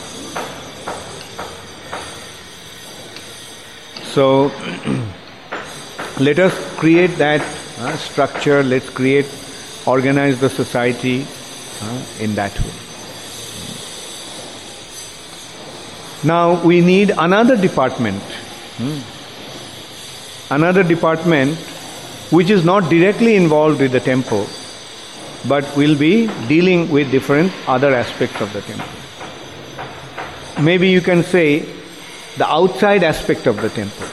So, let us create that structure, let's organize the society in that way. Now we need another department. Another department which is not directly involved with the temple, but will be dealing with different other aspects of the temple. Maybe you can say the outside aspect of the temple.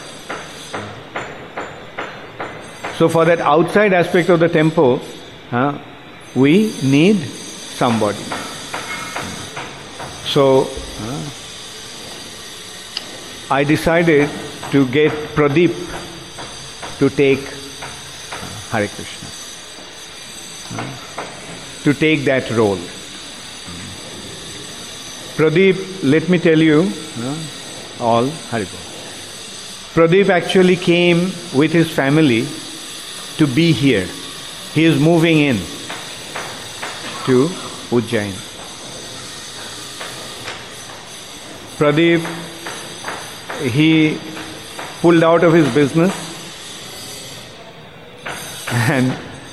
So for that outside aspect of the temple, we need somebody. So I decided to get Pradeep to take Hare Krishna, to take that role. Pradeep, let me tell you, all Hare Krishna. Pradeep actually came with his family to be here. He is moving in to Ujjain. Pradeep, he pulled out of his business and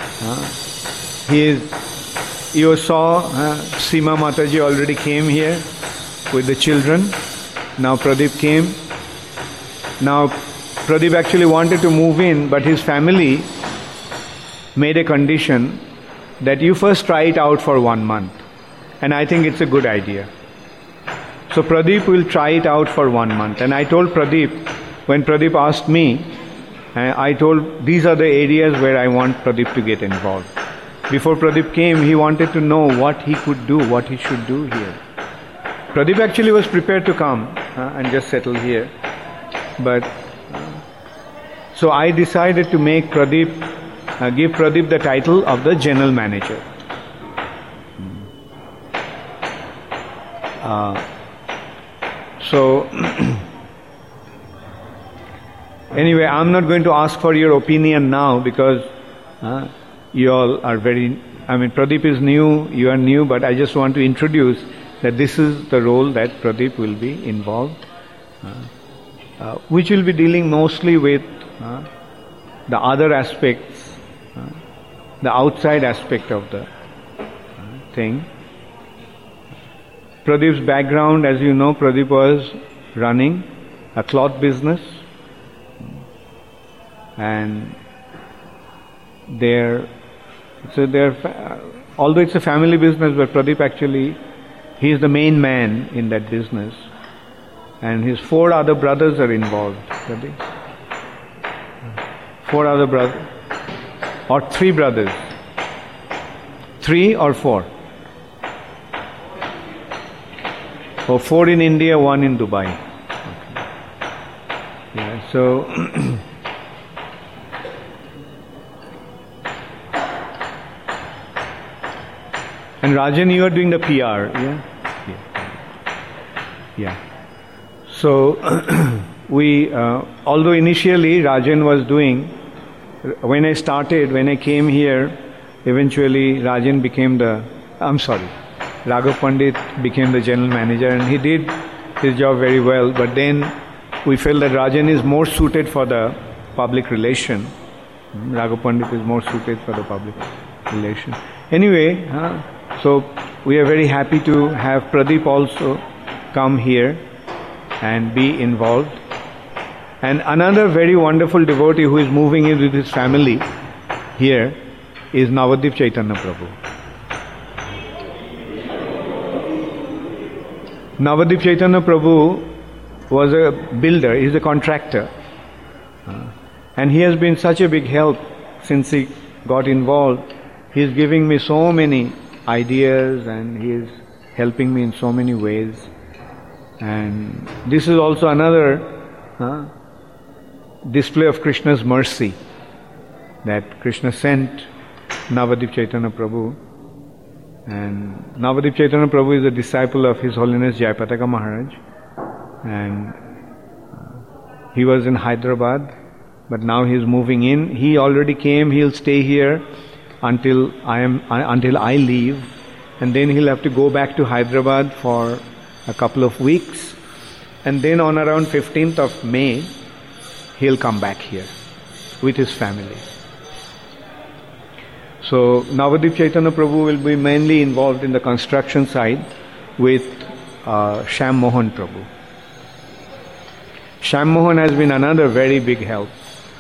you saw Seema Mataji already came here with the children. Now Pradeep came. Now Pradeep actually wanted to move in, but his family made a condition that you first try it out for 1 month. And I think it's a good idea. So Pradeep will try it out for 1 month. And I told Pradeep, when Pradeep asked me, I told these are the areas where I want Pradeep to get involved. Before Pradeep came, he wanted to know what he could do, what he should do here. Pradeep actually was prepared to come and just settle here. But so I decided to make Pradeep, give Pradeep the title of the general manager. So anyway, I'm not going to ask for your opinion now because you all are Pradeep is new, you are new, but I just want to introduce that this is the role that Pradeep will be involved, which will be dealing mostly with the other aspects, the outside aspect of the thing. Pradeep's background, as you know, Pradeep was running a cloth business, and although it's a family business, but Pradeep actually, he is the main man in that business, and his 4 other brothers are involved. Pradeep? 4 other brothers, or 3 brothers? 3 or 4? Oh, 4 in India, 1 in Dubai. Okay. Yeah, so and Rajan, you are doing the PR, yeah? Yeah. So although initially Rajan was doing, when I came here, eventually Rajan became Raghav Pandit became the general manager, and he did his job very well, but then we felt that Rajan is more suited for the public relation. Raghav Pandit is more suited for the public relation. Anyway, so we are very happy to have Pradeep also come here and be involved. And another very wonderful devotee who is moving in with his family here is Navadip Chaitanya Prabhu. Navadip Chaitanya Prabhu was a builder, he is a contractor. And he has been such a big help since he got involved. He is giving me so many ideas and he is helping me in so many ways. And this is also another display of Krishna's mercy, that Krishna sent Navadip Chaitanya Prabhu. And Navadip Chaitanya Prabhu is a disciple of His Holiness Jayapataka Maharaj. And he was in Hyderabad, but now he is moving in. He already came, he'll stay here until I leave. And then he'll have to go back to Hyderabad for a couple of weeks. And then on around 15th of May, he'll come back here with his family. So Navadip Chaitanya Prabhu will be mainly involved in the construction side with Shyam Mohan Prabhu. Shyam Mohan has been another very big help.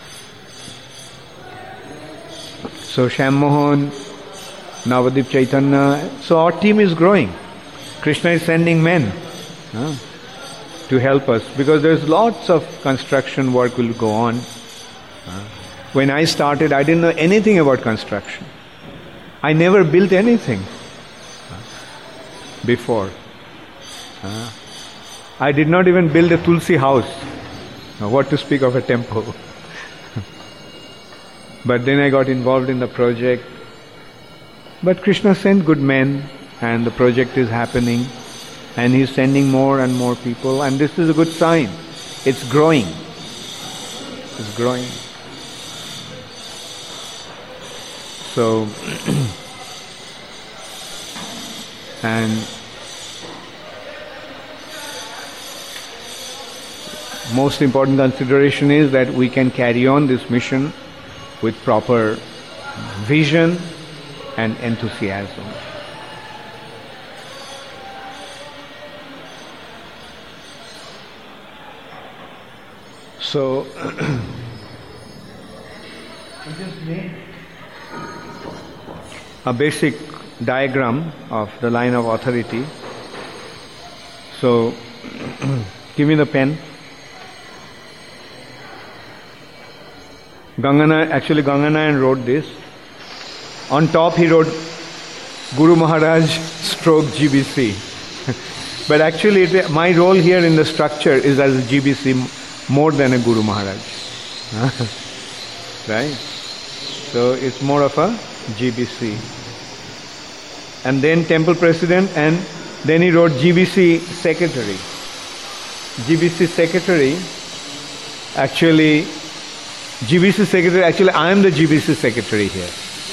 So Shyam Mohan, Navadip Chaitanya, so our team is growing. Krishna is sending men to help us, because there's lots of construction work will go on. When I started, I didn't know anything about construction. I never built anything before. I did not even build a Tulsi house. What to speak of a temple. But then I got involved in the project. But Krishna sent good men and the project is happening. And He's sending more and more people. And this is a good sign. It's growing. It's growing. So, and most important consideration is that we can carry on this mission with proper vision and enthusiasm. So, just made a basic diagram of the line of authority. So, give me the pen. Ganganayan wrote this. On top he wrote Guru Maharaj stroke GBC. But actually my role here in the structure is as a GBC more than a Guru Maharaj. Right? So it's more of a GBC. And then temple president, and then he wrote GBC secretary. GBC secretary, actually I am the GBC secretary here.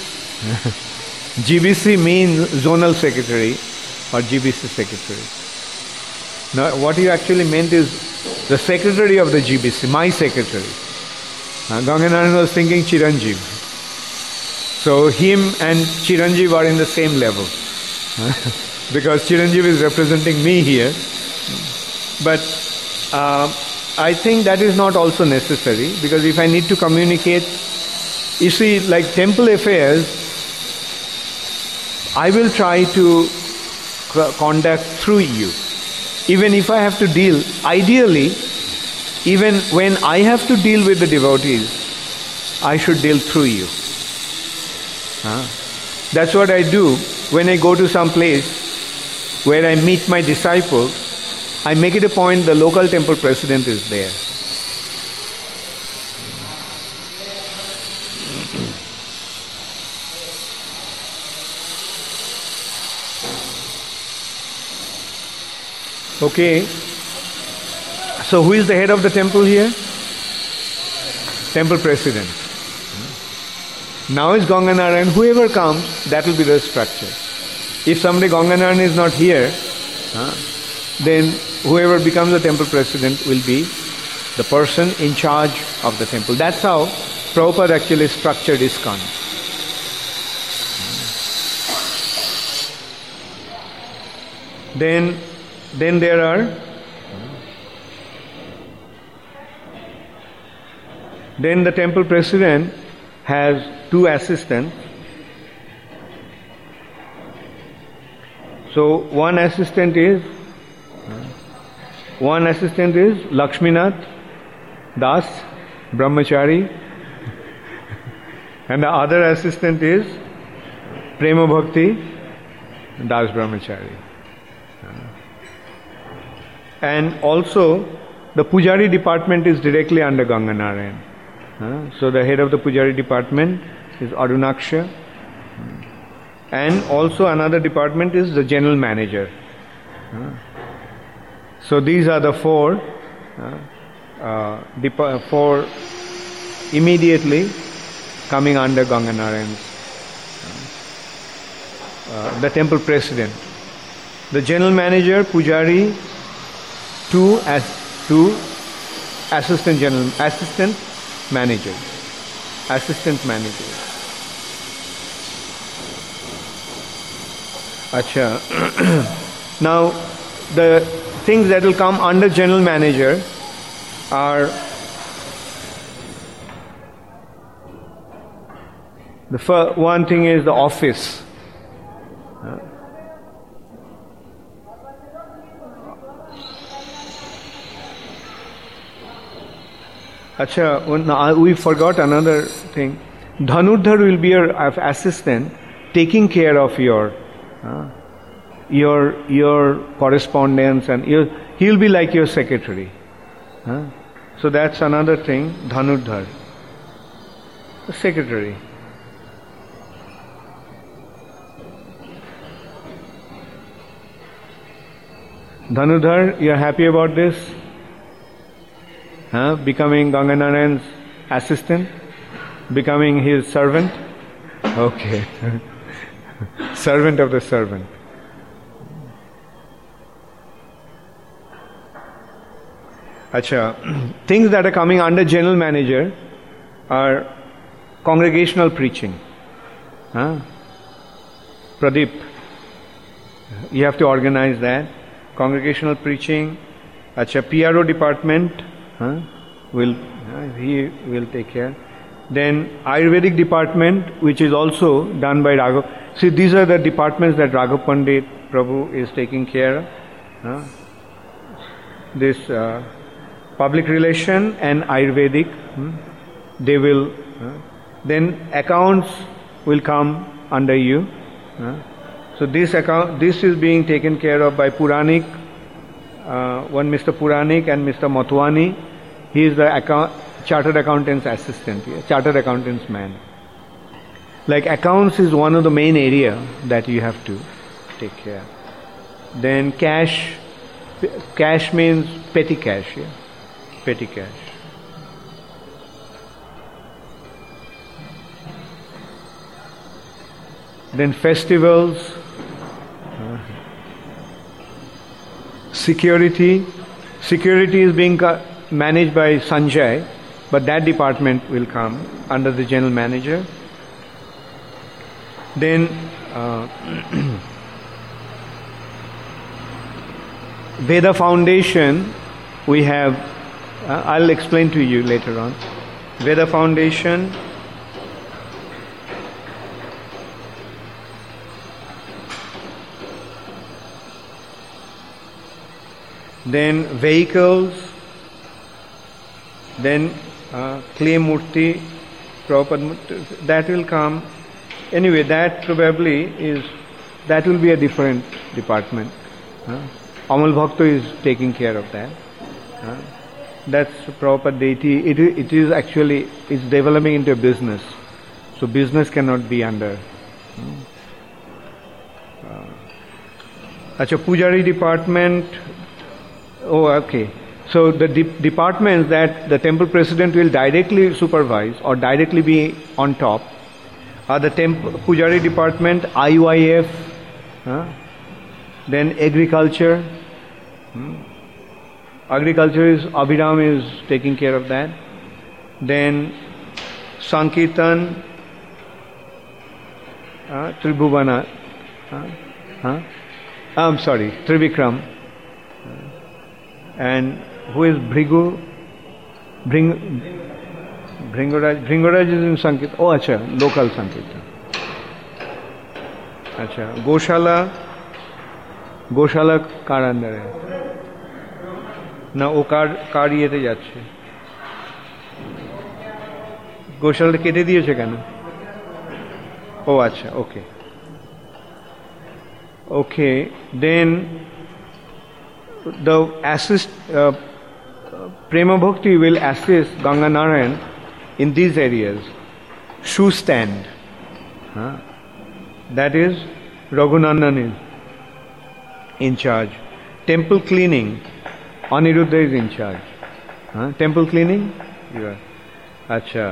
GBC means zonal secretary or GBC secretary. Now what he actually meant is the secretary of the GBC, my secretary. Ganganayan was thinking Chiranjeev. So him and Chiranjeev are in the same level. Because Chiranjeev is representing me here. But I think that is not also necessary, because if I need to communicate, you see, like temple affairs, I will try to conduct through you. Even if I have to deal, ideally, even when I have to deal with the devotees, I should deal through you. That's what I do when I go to some place where I meet my disciples. I make it a point the local temple president is there. Okay. So who is the head of the temple here? Temple president. Now is Ganganarayan. Whoever comes, that will be the structure. If somebody Ganganarayan is not here, then whoever becomes the temple president will be the person in charge of the temple. That's how Prabhupada actually structured ISKCON. Then there are then the temple president has two assistants. So one assistant is Lakshminath Das Brahmachari, and the other assistant is Prema Bhakti Das Brahmachari. And also the Pujari department is directly under Ganga Narayan. So the head of the Pujari department is Arunaksha. And also another department is the general manager. So these are the four immediately coming under Ganga Narayan's, the temple president. The general manager, Pujari, two assistant managers. Acha. Now, the things that will come under general manager are the first one thing is the office. Acha, we forgot another thing. Dhanurdhar will be your assistant, taking care of your correspondence, and he'll be like your secretary. So that's another thing. Dhanurdhar, the secretary. Dhanurdhar, you're happy about this? Becoming Ganga Narayan's assistant? Becoming his servant? Okay. Servant of the servant. Acha. Things that are coming under general manager are congregational preaching. Pradeep, you have to organize that. Congregational preaching. Acha. PRO department he will take care. Then Ayurvedic department, which is also done by Raghav. See, these are the departments that Raghav Pandit Prabhu is taking care of. This public relation and Ayurvedic, they will. Then accounts will come under you. So this is being taken care of by Puranik. One Mr. Puranik and Mr. Motwani. He is the chartered accountant's assistant, chartered accountant's man. Like accounts is one of the main area that you have to take care. Then cash means petty cash, petty cash. Then festivals, security is being managed by Sanjay, but that department will come under the general manager. Then Veda Foundation, we have, I'll explain to you later on. Veda Foundation, then vehicles, then clay murti, Prabhupada, that will come. Anyway, that will be a different department. Amal Bhakta is taking care of that. That's Prabhupada deity. It is actually, it's developing into a business. So business cannot be under. Acha, Pujari department. Oh, okay. So the departments that the temple president will directly supervise or directly be on top are the Pujari department, IYF, then agriculture. Agriculture is, Abhiram is taking care of that. Then Sankirtan, Tribhuvana. I'm sorry, Trivikram. And who is Bhrigu? Bhringaraj. Bhringaraj is in Sankirtan. Oh, acha, local Sankirtan. Acha, Goshala কার আন্ডারে না ও কার ইয়েতে যাচ্ছে গোশালাটা কেটে দিয়েছে কেন ও আচ্ছা ওকে ওকে দেন the assist Prema Bhakti will assist Ganga Narayan in these areas. Shoe stand, that is Raghunandan is in charge. Temple cleaning, Aniruddha is in charge. Temple cleaning, yeah. Acha.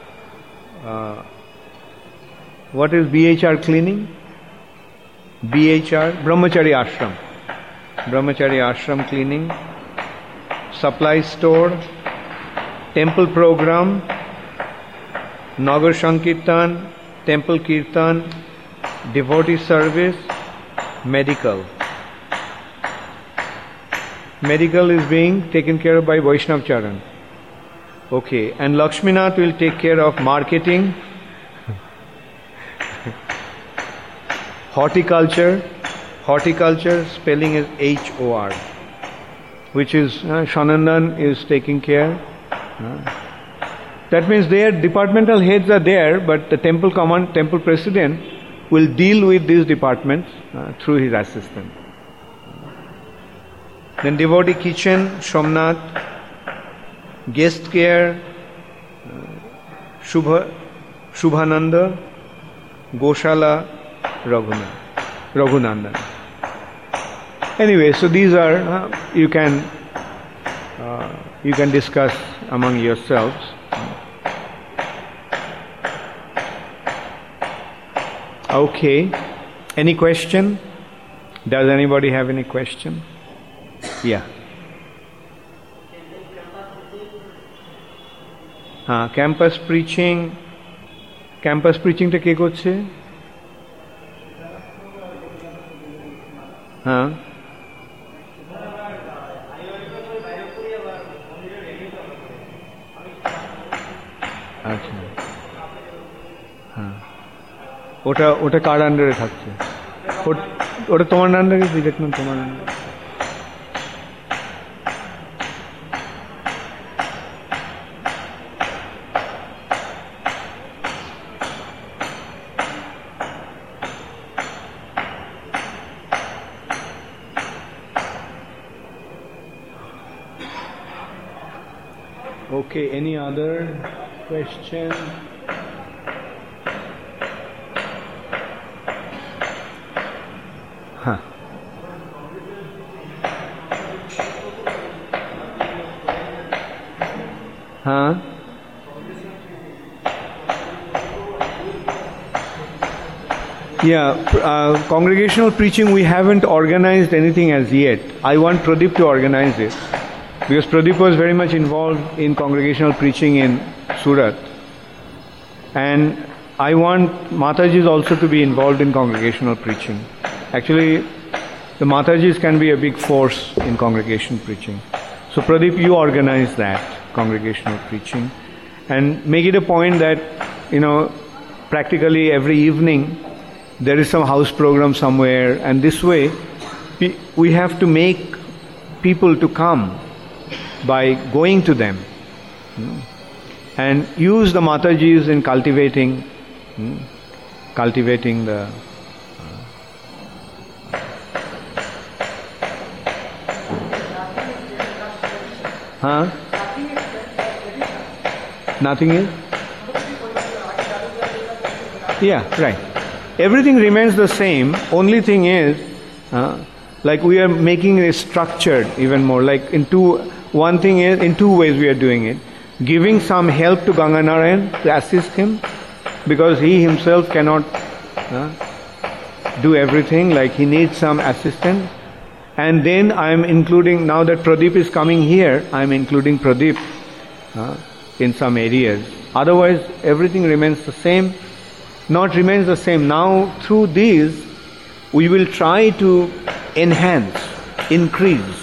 What is BHR cleaning? BHR Brahmachari Ashram. Brahmachari Ashram cleaning, supply store, temple program, Nagar Sankirtan, temple kirtan, devotee service, medical. Medical is being taken care of by Vaishnav Charan. Okay, and Lakshminath will take care of marketing, horticulture. Horticulture spelling is HOR, which is Shanandan is taking care. That means their departmental heads are there, but the temple president will deal with these departments through his assistant. Then devotee kitchen, Somnath, guest care, Shubhananda, Goshala, Raghunandan. Anyway, so these are you can discuss among yourselves. Okay. Any question? Does anybody have any question? Yeah. Campus preaching. Campus preaching টা কে করছে? আচ্ছা ওটা কার আন্ডারে থাকছে ওটা তোমার আন্ডারে দেখলাম তোমার আন্ডারে Okay, any other question? Yeah, congregational preaching, we haven't organized anything as yet. I want Pradeep to organize it. Because Pradeep was very much involved in congregational preaching in Surat. And I want Matajis also to be involved in congregational preaching. Actually, the Matajis can be a big force in congregation preaching. So Pradeep, you organize that, congregational preaching. And make it a point that, practically every evening, there is some house program somewhere. And this way, we have to make people to come by going to them and use the Matajis in cultivating the nothing is yeah right everything remains the same only thing is like we are making it structured even more like one thing is, in two ways we are doing it. Giving some help to Ganga Narayan to assist him, because he himself cannot do everything, like he needs some assistance. And then I am including, now that Pradeep is coming here, I am including Pradeep in some areas. Otherwise, everything remains the same. Not remains the same. Now, through these, we will try to enhance, increase.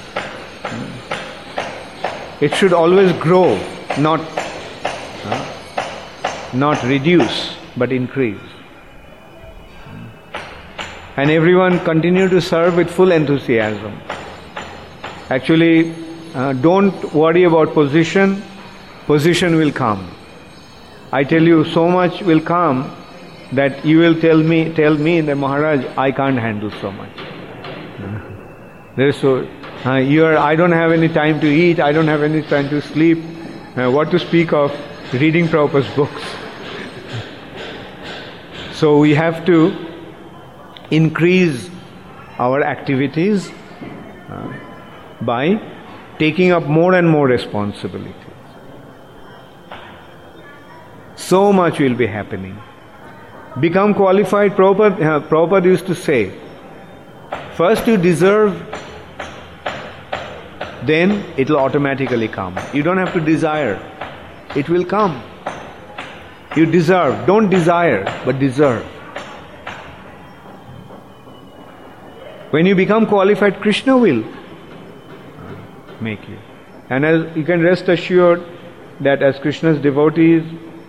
It should always grow, not reduce, but increase. And everyone continue to serve with full enthusiasm. Actually, don't worry about position. Position will come. I tell you, so much will come that you will tell me that Maharaj, I can't handle so much. I don't have any time to eat, I don't have any time to sleep. What to speak of reading Prabhupada's books? So we have to increase our activities by taking up more and more responsibilities. So much will be happening. Become qualified. Prabhupada used to say, first you deserve, then it will automatically come. You don't have to desire. It will come. You deserve. Don't desire, but deserve. When you become qualified, Krishna will make you. And as you can rest assured that as Krishna's devotees,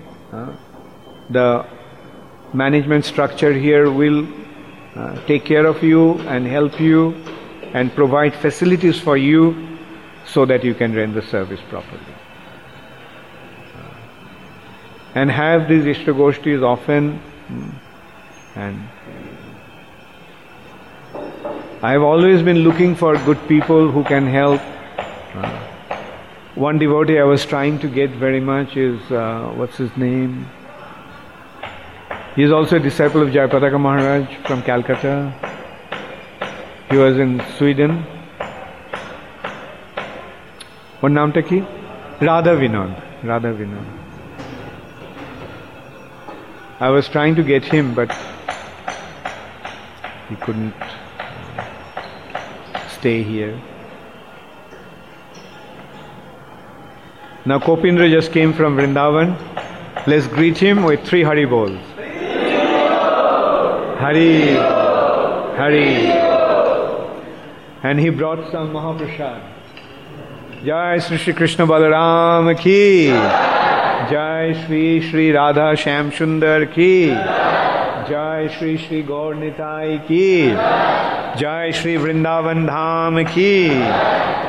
the management structure here will take care of you and help you and provide facilities for you so that you can render service properly. And have these Ishtagoshtis often. And I have always been looking for good people who can help. One devotee I was trying to get very much is, what's his name? He is also a disciple of Jayapataka Maharaj from Calcutta. He was in Sweden. What naam ta ki? Radha Vinod. I was trying to get him, but he couldn't stay here. Now Kopindra just came from Vrindavan. Let's greet him with 3 Hari Bols. Hari, Hari. And he brought some Mahaprasad. Jai Shri Krishna Balaram ki. Jai Shri Radha Shyam Sundar ki. Jai Shri Gaur Nitai ki. Jai Shri Vrindavan Dham ki.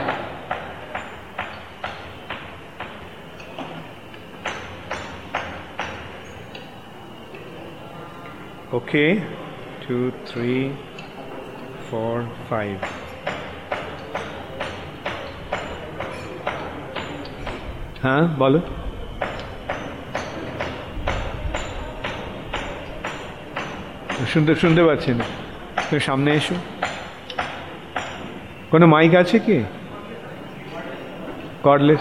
Okay, 2, 3, 4, 5. হ্যাঁ বলো। শুনতে পাচ্ছি না, তুমি সামনে এসো। কোনো mic আছে কি? কর্ডলেস।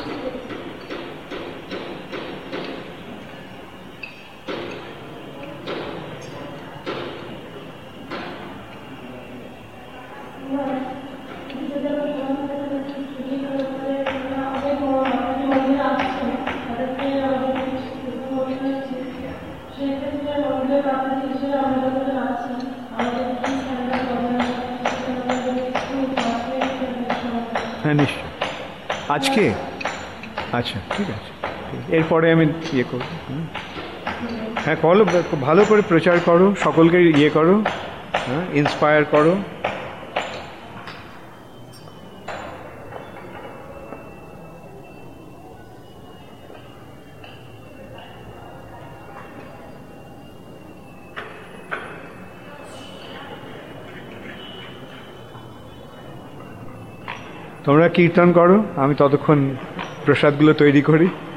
আজকে আচ্ছা ঠিক আছে, এরপরে আমি ইয়ে করব। হ্যাঁ করো, ভালো করে প্রচার করো, সকলকে ইয়ে করো, হ্যাঁ ইন্সপায়ার করো। তোমরা কীর্তন করো, আমি ততক্ষণ প্রসাদগুলো তৈরি করি।